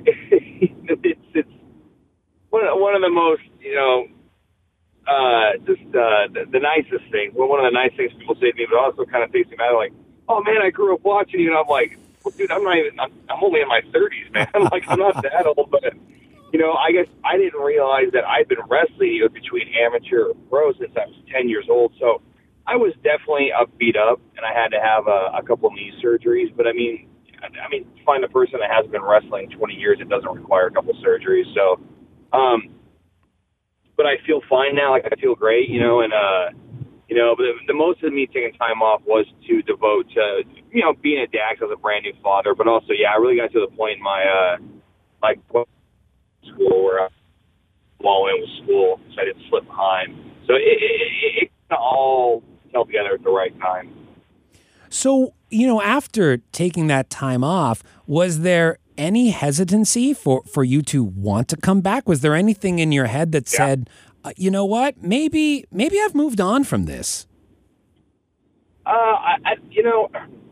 Speaker 18: it's it's one of, one of the most, you know, Uh, just uh, the, the nicest thing. Well, one of the nice things people say to me, but also kind of takes me out. Like, oh man, I grew up watching you, and I'm like, well, dude, I'm not even. I'm, I'm only in my thirties, man. I'm like, I'm not that old, but you know, I guess I didn't realize that I've been wrestling, you know, between amateur and pro since I was ten years old. So I was definitely up beat up, and I had to have a, a couple knee surgeries. But I mean, I mean, find a person that has been wrestling twenty years, it doesn't require a couple surgeries. So. um But I feel fine now. Like, I feel great, you know, and, uh, you know, but the, the most of me taking time off was to devote to, you know, being a dad as a brand new father. But also, yeah, I really got to the point in my, uh, like, school where I was all in with school, so I didn't slip behind. So it, it, it, it all fell together at the right time.
Speaker 1: So, you know, after taking that time off, was there any hesitancy for, for you to want to come back? Was there anything in your head that yeah. said, uh, you know what, maybe maybe I've moved on from this?
Speaker 18: I, I, you know,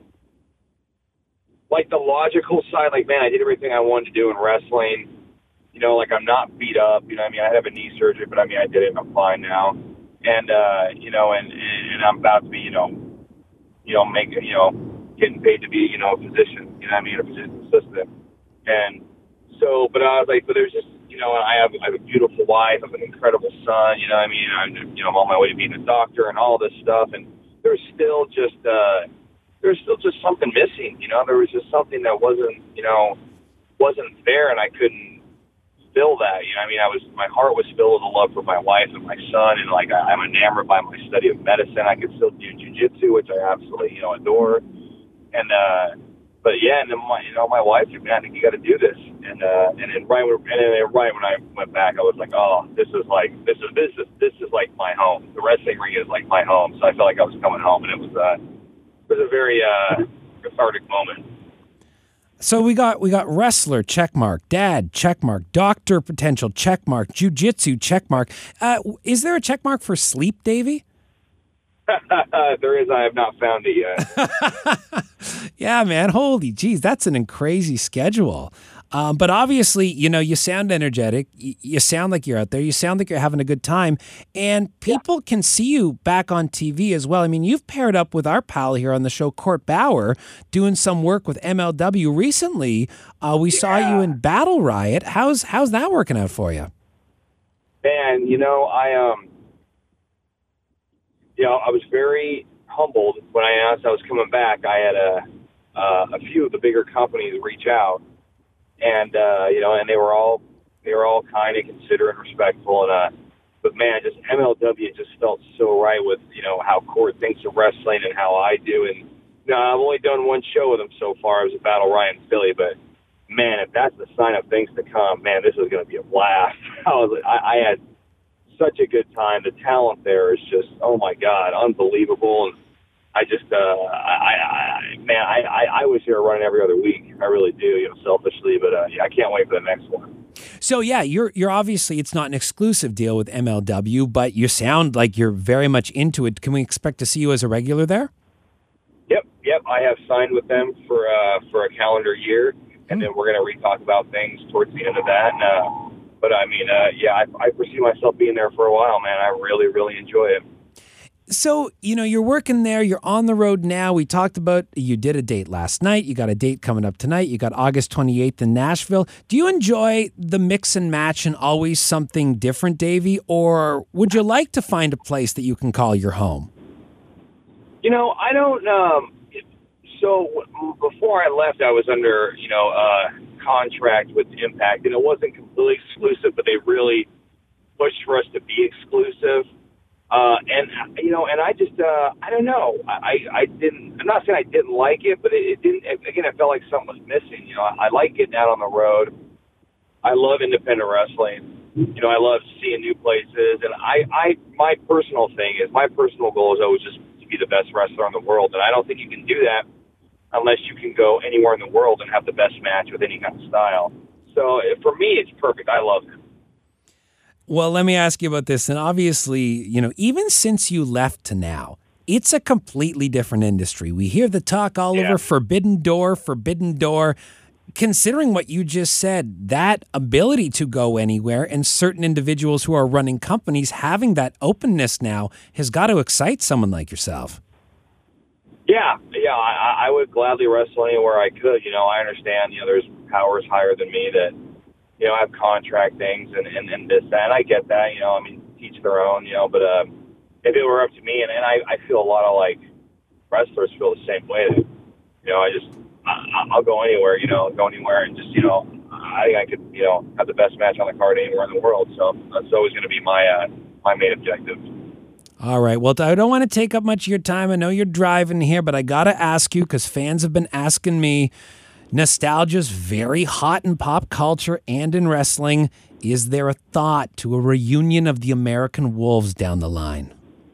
Speaker 18: like the logical side, like, man, I did everything I wanted to do in wrestling. You know, like, I'm not beat up. You know what I mean? I have a knee surgery, but, I mean, I did it, and I'm fine now. And, uh, you know, and, and I'm about to be, you know, you know, making, you know, getting paid to be, you know, a physician. You know what I mean? A physician assistant. And so, but I was like, but there's just, you know, I have, I have a beautiful wife. I have an incredible son. You know what I mean? I'm, you know, I'm on my way to being a doctor and all this stuff. And there's still just, uh, there's still just something missing. You know, there was just something that wasn't, you know, wasn't there, and I couldn't fill that. You know, I mean, I was, my heart was filled with a love for my wife and my son, and like I, I'm enamored by my study of medicine. I could still do jujitsu, which I absolutely, you know, adore. And uh, but yeah, and then my, you know, my wife said, "Man, I think you got to do this." And uh, and then right when, and then right when I went back, I was like, "Oh, this is like this is this is this is like my home. The wrestling ring is like my home." So I felt like I was coming home, and it was uh, it was a very uh, cathartic moment.
Speaker 1: So we got we got wrestler checkmark, dad checkmark, doctor potential checkmark, jiu-jitsu checkmark. Uh, is there a checkmark for sleep, Davey?
Speaker 18: There is. I have not found it yet.
Speaker 1: Yeah, man. Holy geez, that's an crazy schedule. Um, but obviously, you know, you sound energetic. You, you sound like you're out there. You sound like you're having a good time. And people yeah. can see you back on T V as well. I mean, you've paired up with our pal here on the show, Court Bauer, doing some work with M L W recently. Uh, we yeah. saw you in Battle Riot. How's how's that working out for you?
Speaker 18: Man, you know, I um, you know, I was very humbled when I announced I was coming back. I had a uh, a few of the bigger companies reach out. And, uh, you know, and they were all, they were all kind and considerate and respectful. And, uh, but man, just M L W just felt so right with, you know, how Court thinks of wrestling and how I do. And, you know, I've only done one show with them so far. It was a Battle Riot in Philly, but man, if that's the sign of things to come, man, this is going to be a blast. I was, I, I had such a good time. The talent there is just, oh my God, unbelievable. And I just, uh, I, I, man, I, I, I wish they were running every other week. I really do, you know, selfishly, but uh, yeah, I can't wait for the next one.
Speaker 1: So yeah, you're you're obviously, it's not an exclusive deal with M L W, but you sound like you're very much into it. Can we expect to see you as a regular there?
Speaker 18: Yep, yep. I have signed with them for uh, for a calendar year, and then we're going to re-talk about things towards the end of that. And, uh, but I mean, uh, yeah, I, I foresee myself being there for a while, man. I really, really enjoy it.
Speaker 1: So, you know, you're working there, you're on the road now. We talked about, you did a date last night, you got a date coming up tonight, you got August twenty-eighth in Nashville. Do you enjoy the mix and match and always something different, Davey? Or would you like to find a place that you can call your home?
Speaker 18: You know, I don't, um, so before I left, I was under, you know, uh, contract with Impact, and it wasn't completely exclusive, but they really pushed for us to be exclusive. Uh, and, you know, and I just, uh, I don't know. I, I didn't, I'm not saying I didn't like it, but it, it didn't, again, it felt like something was missing. You know, I, I like getting out on the road. I love independent wrestling. You know, I love seeing new places. And I, I, my personal thing is, my personal goal is always just to be the best wrestler in the world. And I don't think you can do that unless you can go anywhere in the world and have the best match with any kind of style. So for me, it's perfect. I love it.
Speaker 1: Well, let me ask you about this. And obviously, you know, even since you left to now, it's a completely different industry. We hear the talk all yeah. over Forbidden Door, Forbidden Door. Considering what you just said, that ability to go anywhere and certain individuals who are running companies having that openness now has got to excite someone like yourself.
Speaker 18: Yeah, yeah, I, I would gladly wrestle anywhere I could. You know, I understand, you know, there's powers higher than me that, you know, I have contract things and, and, and this, that, and I get that, you know, I mean, teach their own, you know, but uh, if it were up to me, and, and I, I feel a lot of, like, wrestlers feel the same way. That, you know, I just, I, I'll go anywhere, you know, go anywhere and just, you know, I think I could, you know, have the best match on the card anywhere in the world. So that's always going to be my, uh, my main objective.
Speaker 1: All right. Well, I don't want to take up much of your time. I know you're driving here, but I got to ask you, because fans have been asking me, nostalgia's very hot in pop culture and in wrestling. Is there a thought to a reunion of the American Wolves down the line?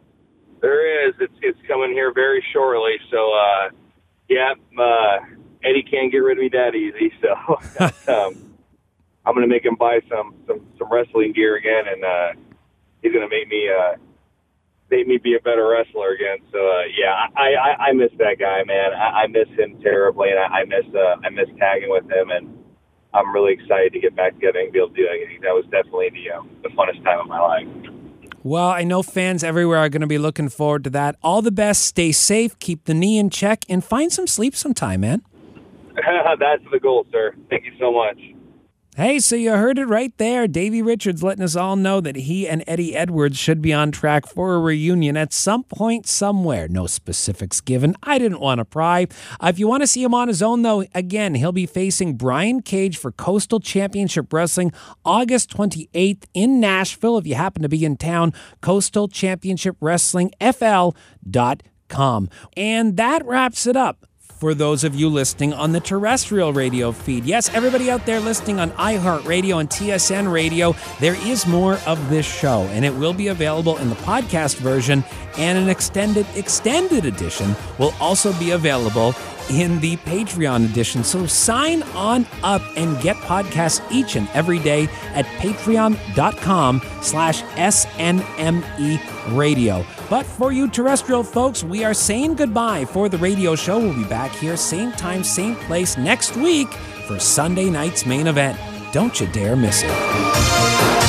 Speaker 18: There is. It's it's coming here very shortly. So, uh, yeah, uh, Eddie can't get rid of me that easy. So um, I'm going to make him buy some, some, some wrestling gear again, and uh, he's going to make me uh, made me be a better wrestler again. So uh, yeah, I, I I miss that guy, man. I, I miss him terribly, and I, I miss uh, I miss tagging with him, and I'm really excited to get back together and be able to do that. I think that was definitely the uh, the funnest time of my life.
Speaker 1: Well, I know fans everywhere are going to be looking forward to that. All the best. Stay safe. Keep the knee in check, and find some sleep sometime, man.
Speaker 18: That's the goal, sir. Thank you so much.
Speaker 1: Hey, so you heard it right there. Davey Richards letting us all know that he and Eddie Edwards should be on track for a reunion at some point somewhere. No specifics given. I didn't want to pry. Uh, if you want to see him on his own, though, again, he'll be facing Brian Cage for Coastal Championship Wrestling August twenty-eighth in Nashville. If you happen to be in town, Coastal Championship Wrestling F L dot com. And that wraps it up for those of you listening on the terrestrial radio feed. Yes, everybody out there listening on iHeartRadio and T S N Radio, there is more of this show, and it will be available in the podcast version, and an extended, extended edition will also be available in the Patreon edition. So sign on up and get podcasts each and every day at patreon.com slash SNME radio. But for you terrestrial folks, we are saying goodbye for the radio show. We'll be back here same time, same place next week for Sunday night's main event. Don't you dare miss it.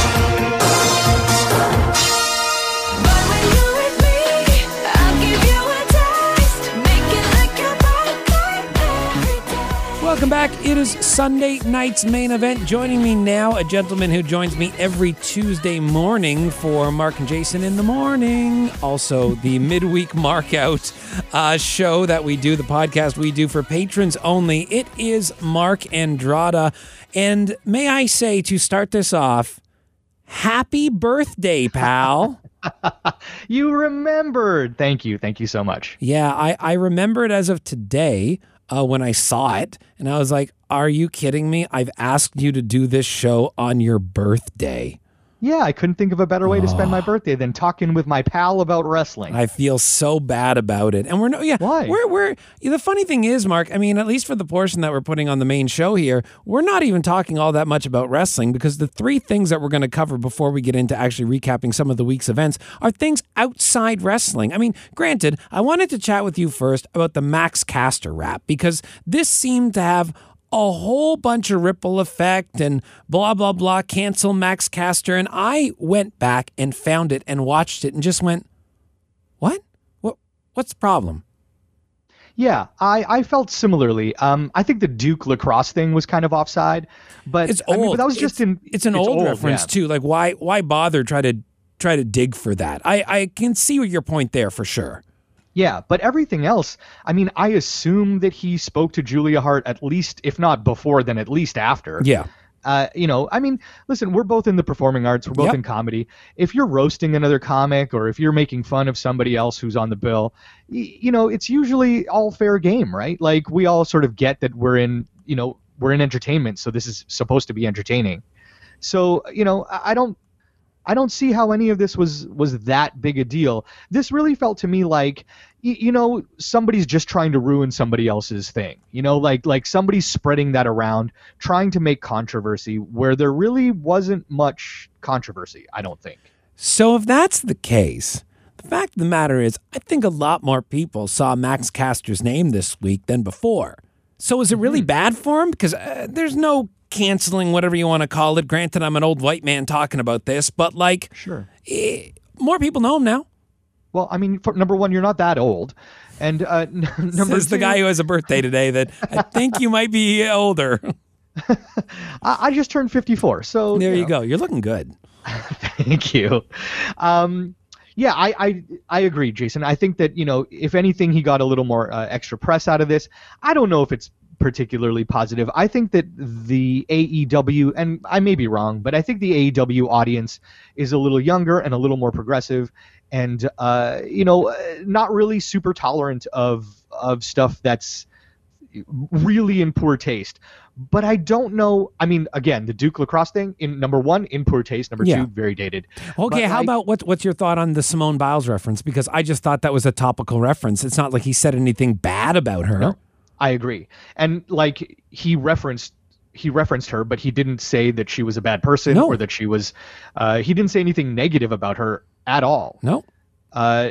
Speaker 1: Welcome back. It is Sunday night's main event. Joining me now, a gentleman who joins me every Tuesday morning for Mark and Jason in the Morning. Also, the midweek Mark Out uh, show that we do, the podcast we do for patrons only. It is Mark Andrada. And may I say, to start this off, happy birthday, pal.
Speaker 19: You remembered. Thank you. Thank you so much.
Speaker 1: Yeah, I, I remember it as of today. Uh, when I saw it, and I was like, are you kidding me? I've asked you to do this show on your birthday.
Speaker 19: Yeah, I couldn't think of a better way to spend my birthday than talking with my pal about wrestling.
Speaker 1: I feel so bad about it. And we're no, yeah,
Speaker 19: Why?
Speaker 1: We're, we're, the funny thing is, Mark, I mean, at least for the portion that we're putting on the main show here, we're not even talking all that much about wrestling, because the three things that we're going to cover before we get into actually recapping some of the week's events are things outside wrestling. I mean, granted, I wanted to chat with you first about the Max Caster rap, because this seemed to have a whole bunch of ripple effect and blah, blah, blah, cancel Max Caster. And I went back and found it and watched it and just went, what? What? What's the problem?
Speaker 19: Yeah, I, I felt similarly. Um, I think the Duke lacrosse thing was kind of offside, but
Speaker 1: it's
Speaker 19: I
Speaker 1: old.
Speaker 19: mean, but that was just
Speaker 1: it's,
Speaker 19: in.
Speaker 1: It's an
Speaker 19: it's
Speaker 1: old,
Speaker 19: old
Speaker 1: reference
Speaker 19: yeah.
Speaker 1: too. Like why? Why bother try to try to dig for that? I I can see your point there for sure.
Speaker 19: Yeah, but everything else, I mean, I assume that he spoke to Julia Hart at least, if not before, then at least after.
Speaker 1: Yeah.
Speaker 19: Uh, you know, I mean, listen, we're both in the performing arts. We're both
Speaker 1: Yep.
Speaker 19: in comedy. If you're roasting another comic or if you're making fun of somebody else who's on the bill, y- you know, it's usually all fair game, right? Like we all sort of get that we're in, you know, we're in entertainment, so this is supposed to be entertaining. So, you know, I I don't, I don't see how any of this was was that big a deal. This really felt to me like, y- you know, somebody's just trying to ruin somebody else's thing. You know, like like somebody's spreading that around, trying to make controversy where there really wasn't much controversy, I don't think.
Speaker 1: So if that's the case, the fact of the matter is, I think a lot more people saw Max Caster's name this week than before. So is it really
Speaker 19: Mm-hmm.
Speaker 1: bad for him? Because uh, there's no canceling, whatever you want to call it. Granted, I'm an old white man talking about this, but like,
Speaker 19: sure,
Speaker 1: eh, more people know him now.
Speaker 19: Well, I mean, for, number one, you're not that old, and uh, n- number
Speaker 1: Says
Speaker 19: two,
Speaker 1: the guy who has a birthday today that I think you might be older.
Speaker 19: I, I just turned fifty-four, so
Speaker 1: there you
Speaker 19: know.
Speaker 1: go. You're looking good.
Speaker 19: Thank you. Um, yeah, I, I I agree, Jason. I think that, you know, if anything, he got a little more uh, extra press out of this. I don't know if it's particularly positive. I think that the A E W, and I may be wrong, but I think the A E W audience is a little younger and a little more progressive, and uh, you know, not really super tolerant of of stuff that's really in poor taste. But I don't know. I mean, again, the Duke lacrosse thing, in number one, in poor taste. Number
Speaker 1: Yeah.
Speaker 19: two, very dated.
Speaker 1: Okay,
Speaker 19: But,
Speaker 1: how
Speaker 19: like,
Speaker 1: about what? What's your thought on the Simone Biles reference? Because I just thought that was a topical reference. It's not like he said anything bad about her.
Speaker 19: No, I agree. And like he referenced he referenced her, but he didn't say that she was a bad person
Speaker 1: No.
Speaker 19: or that she was uh, he didn't say anything negative about her at all.
Speaker 1: No.
Speaker 19: uh,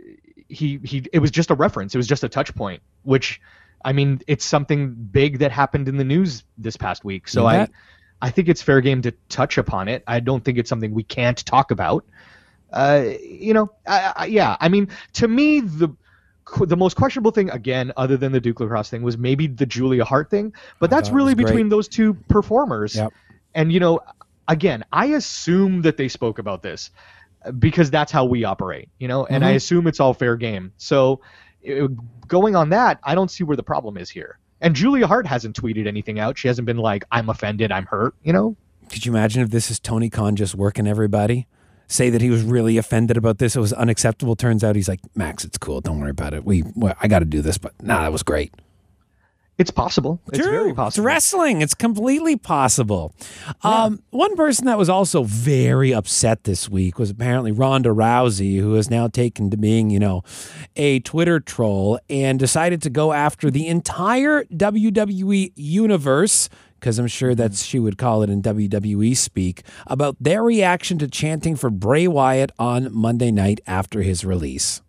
Speaker 19: he he it was just a reference. It was just a touch point, which, I mean, it's something big that happened in the news this past week. So I, I think it's fair game to touch upon it. I don't think it's something we can't talk about. Uh, you know, I, I, yeah. I mean, to me, the the most questionable thing, again, other than the Duke Lacrosse thing, was maybe the Julia Hart thing. But that's really between those two performers.
Speaker 1: Yep.
Speaker 19: And, you know, again, I assume that they spoke about this because that's how we operate, you know, and
Speaker 1: Mhm.
Speaker 19: I assume it's all fair game. So it, going on that, I don't see where the problem is here. And Julia Hart hasn't tweeted anything out. She hasn't been like, I'm offended, I'm hurt, you know?
Speaker 1: Could you imagine if this is Tony Khan just working everybody? Say that he was really offended about this. It was unacceptable. Turns out he's like, Max, it's cool. Don't worry about it. We, well, I got to do this, but nah, that was great.
Speaker 19: It's possible. It's
Speaker 1: True.
Speaker 19: very possible.
Speaker 1: It's wrestling. It's completely possible. Um, one person that was also very upset this week was apparently Ronda Rousey, who has now taken to being, you know, a Twitter troll and decided to go after the entire W W E universe, because I'm sure that's she would call it in W W E speak, about their reaction to chanting for Bray Wyatt on Monday night after his release.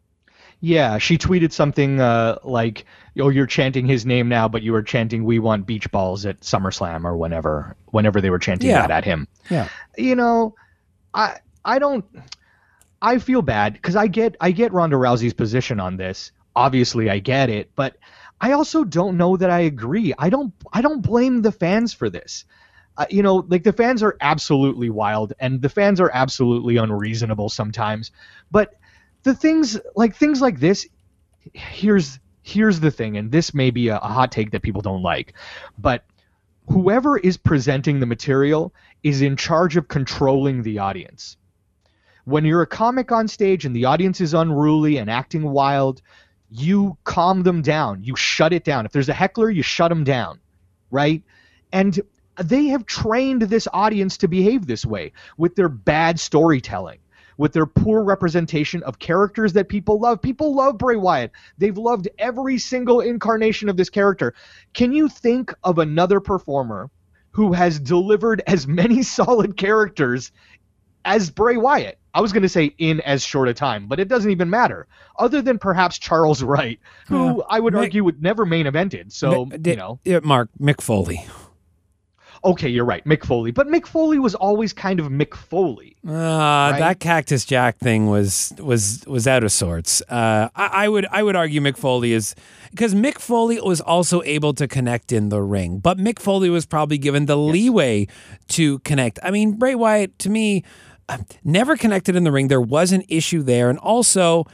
Speaker 19: Yeah, she tweeted something uh, like, "Oh, you're chanting his name now, but you were chanting 'We want beach balls' at SummerSlam or whenever, whenever they were chanting
Speaker 1: Yeah.
Speaker 19: that at him."
Speaker 1: Yeah.
Speaker 19: You know, I I don't. I feel bad because I get I get Ronda Rousey's position on this. Obviously, I get it, but I also don't know that I agree. I don't I don't blame the fans for this. Uh, you know, like the fans are absolutely wild, and the fans are absolutely unreasonable sometimes, but. The things like things like this, here's here's the thing, and this may be a, a hot take that people don't like, but whoever is presenting the material is in charge of controlling the audience. When you're a comic on stage and the audience is unruly and acting wild, you calm them down. You shut it down. If there's a heckler, you shut them down, right? And they have trained this audience to behave this way with their bad storytelling, with their poor representation of characters that people love. People love Bray Wyatt. They've loved every single incarnation of this character. Can you think of another performer who has delivered as many solid characters as Bray Wyatt? I was going to say in as short a time, but it doesn't even matter. Other than perhaps Charles Wright, who
Speaker 1: Yeah.
Speaker 19: I would
Speaker 1: Mick-
Speaker 19: argue would never main evented. So,
Speaker 1: Mick-
Speaker 19: you know.
Speaker 1: Yeah, Mark, Mick Foley.
Speaker 19: Okay, you're right. Mick Foley. But Mick Foley was always kind of Mick Foley.
Speaker 1: Uh,
Speaker 19: right?
Speaker 1: That Cactus Jack thing was was was out of sorts. Uh, I, I would I would argue Mick Foley is because Mick Foley was also able to connect in the ring, but Mick Foley was probably given the leeway to connect. I mean, Bray Wyatt to me uh, never connected in the ring. There was an issue there, and also.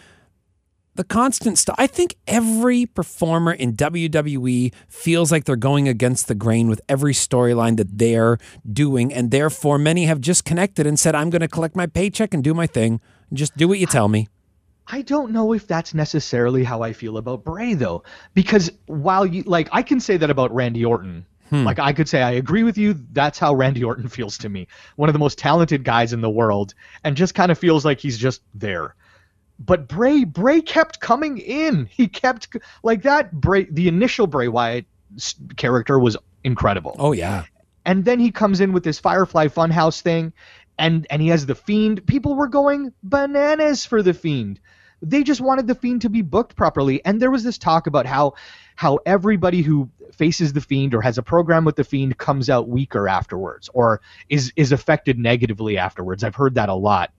Speaker 1: The constant stuff. I think every performer in W W E feels like they're going against the grain with every storyline that they're doing, and therefore many have just connected and said, I'm going to collect my paycheck and do my thing. Just do what you tell me.
Speaker 19: I don't know if that's necessarily how I feel about Bray, though, because while you, like, I can say that about Randy Orton.
Speaker 1: Hmm.
Speaker 19: Like, I could say, I agree with you. That's how Randy Orton feels to me. One of the most talented guys in the world, and just kind of feels like he's just there. But Bray, Bray kept coming in. He kept like that. Bray, the initial Bray Wyatt s- character was incredible.
Speaker 1: Oh yeah.
Speaker 19: And then he comes in with this Firefly Funhouse thing, and and he has the Fiend. People were going bananas for the Fiend. They just wanted the Fiend to be booked properly. And there was this talk about how how everybody who faces the Fiend or has a program with the Fiend comes out weaker afterwards, or is is affected negatively afterwards. I've heard that a lot.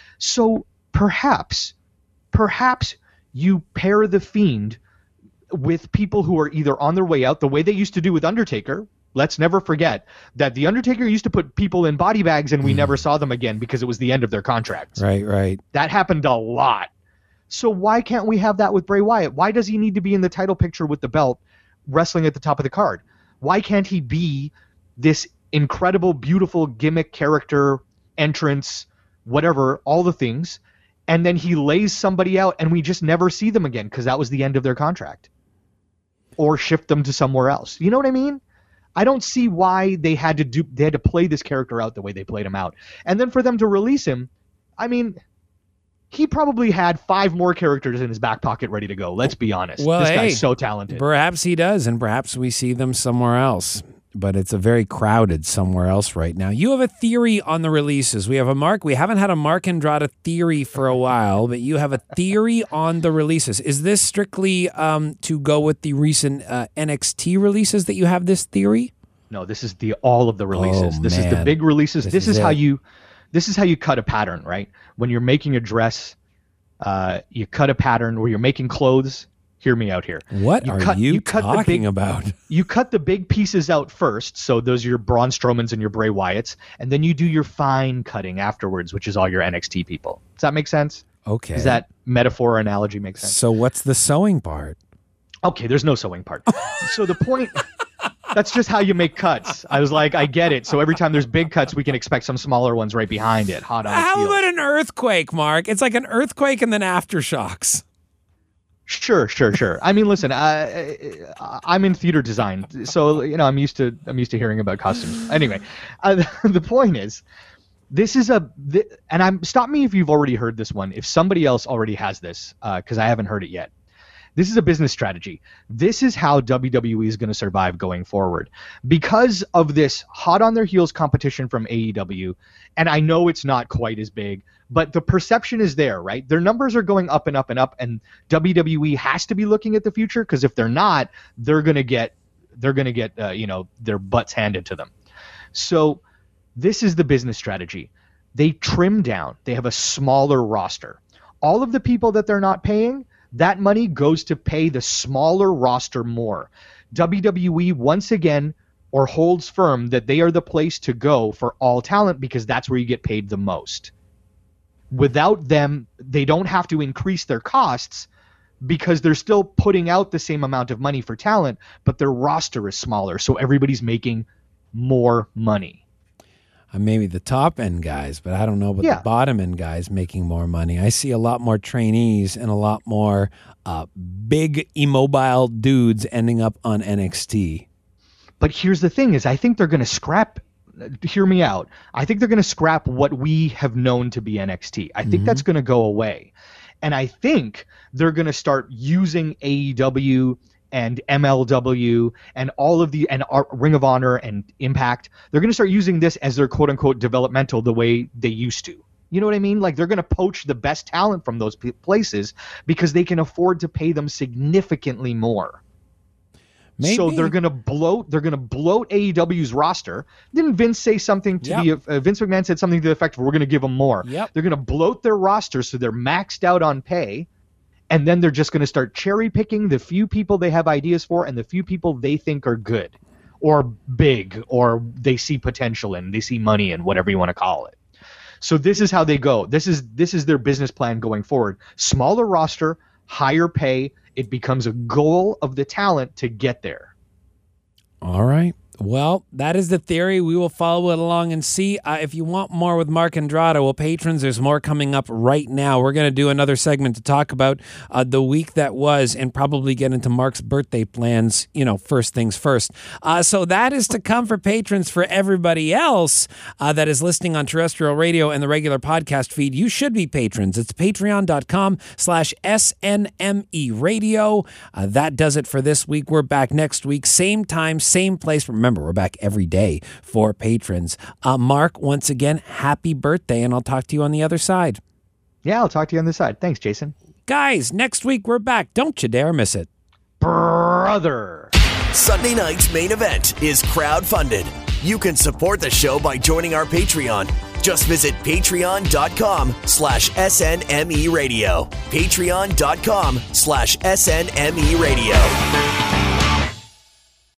Speaker 19: So perhaps. Perhaps you pair the Fiend with people who are either on their way out, the way they used to do with Undertaker. Let's never forget that the Undertaker used to put people in body bags and we mm. never saw them again because it was the end of their contracts.
Speaker 1: Right, right.
Speaker 19: That happened a lot. So why can't we have that with Bray Wyatt? Why does he need to be in the title picture with the belt wrestling at the top of the card? Why can't he be this incredible, beautiful gimmick character, entrance, whatever, all the things, and then he lays somebody out and we just never see them again because that was the end of their contract? Or shift them to somewhere else. You know what I mean? I don't see why they had to do they had to play this character out the way they played him out. And then for them to release him, I mean, he probably had five more characters in his back pocket ready to go. Let's be honest.
Speaker 1: Well,
Speaker 19: this
Speaker 1: hey,
Speaker 19: guy's so talented.
Speaker 1: Perhaps he does, and perhaps we see them somewhere else. but it's a very crowded somewhere else right now. You have a theory on the releases. We have a Mark. We haven't had a Mark Andrade theory for a while, but you have a theory on the releases. Is this strictly um, to go with the recent uh, N X T releases that you have this theory?
Speaker 19: No, this is the all of the releases.
Speaker 1: Oh,
Speaker 19: this
Speaker 1: man.
Speaker 19: is the big releases.
Speaker 1: This
Speaker 19: This,
Speaker 1: is
Speaker 19: is, how
Speaker 1: it.
Speaker 19: you this is how you cut a pattern, right? When you're making a dress, uh, you cut a pattern. Where you're making clothes, hear me out here.
Speaker 1: What are
Speaker 19: cut,
Speaker 1: you,
Speaker 19: cut the
Speaker 1: talking
Speaker 19: big,
Speaker 1: about?
Speaker 19: You cut the big pieces out first, so those are your Braun Strowmans and your Bray Wyatts, and then you do your fine cutting afterwards, which is all your N X T people. Does that make sense?
Speaker 1: Okay.
Speaker 19: Does that metaphor or analogy make sense?
Speaker 1: So what's the sewing part?
Speaker 19: Okay, there's no sewing part. So the point, that's just how you make cuts. I was like, I get it. So every time there's big cuts, we can expect some smaller ones right behind it, hot on its
Speaker 1: How
Speaker 19: heels.
Speaker 1: about an earthquake, Mark? It's like an earthquake and then aftershocks.
Speaker 19: Sure, sure, sure. I mean, listen, I, I, I'm in theater design, so you know I'm used to I'm used to hearing about costumes. Anyway, uh, the point is, this is a th- and I'm stop me if you've already heard this one. If somebody else already has this, because uh, I haven't heard it yet. This is a business strategy. This is how W W E is going to survive going forward. Because of this hot on their heels competition from A E W, and I know it's not quite as big, but the perception is there, right? Their numbers are going up and up and up, and W W E has to be looking at the future, because if they're not, they're going to get they're going to get uh, you know, their butts handed to them. So this is the business strategy. They trim down. They have a smaller roster. All of the people that they're not paying, that money goes to pay the smaller roster more. W W E once again or holds firm that they are the place to go for all talent, because that's where you get paid the most. Without them, they don't have to increase their costs because they're still putting out the same amount of money for talent, but their roster is smaller, so everybody's making more money.
Speaker 1: Uh, maybe the top end guys, but I don't know about
Speaker 19: Yeah.
Speaker 1: the bottom end guys making more money. I see a lot more trainees and a lot more uh, big immobile dudes ending up on N X T.
Speaker 19: But here's the thing is I think they're going to scrap, hear me out, I think they're going to scrap what we have known to be N X T. I think
Speaker 1: Mhm.
Speaker 19: that's going to go away. And I think they're going to start using A E W and M L W and all of the, and our, Ring of Honor and Impact. They're going to start using this as their quote unquote developmental the way they used to. You know what I mean? Like they're going to poach the best talent from those p- places because they can afford to pay them significantly more.
Speaker 1: Maybe.
Speaker 19: So they're going to bloat. They're going to bloat A E W's roster. Didn't Vince say something to
Speaker 1: Yep.
Speaker 19: the? Uh, Vince McMahon said something to the effect of, "We're going to give them more."
Speaker 1: Yep.
Speaker 19: They're going to bloat their roster so they're maxed out on pay, and then they're just going to start cherry picking the few people they have ideas for and the few people they think are good, or big, or they see potential in, they see money in, whatever you want to call it. So this is how they go. This is this is their business plan going forward. Smaller roster, higher pay. It becomes a goal of the talent to get there.
Speaker 1: All right. Well, that is the theory. We will follow it along and see. Uh, if you want more with Mark Andrade, well, patrons, there's more coming up right now. We're going to do another segment to talk about uh, the week that was and probably get into Mark's birthday plans, you know, first things first. Uh, so that is to come for patrons. For everybody else uh, that is listening on terrestrial radio and the regular podcast feed, you should be patrons. It's patreon.com slash SNME radio. Uh, that does it for this week. We're back next week. Same time, same place. Remember, we're back every day for patrons. Uh, Mark, once again, happy birthday, and I'll talk to you on the other side.
Speaker 19: Yeah, I'll talk to you on the side. Thanks, Jason.
Speaker 1: Guys, next week we're back. Don't you dare miss it.
Speaker 19: Brother.
Speaker 3: Sunday night's main event is crowd-funded. You can support the show by joining our Patreon. Just visit patreon.com slash SNME radio. Patreon.com slash SNME radio.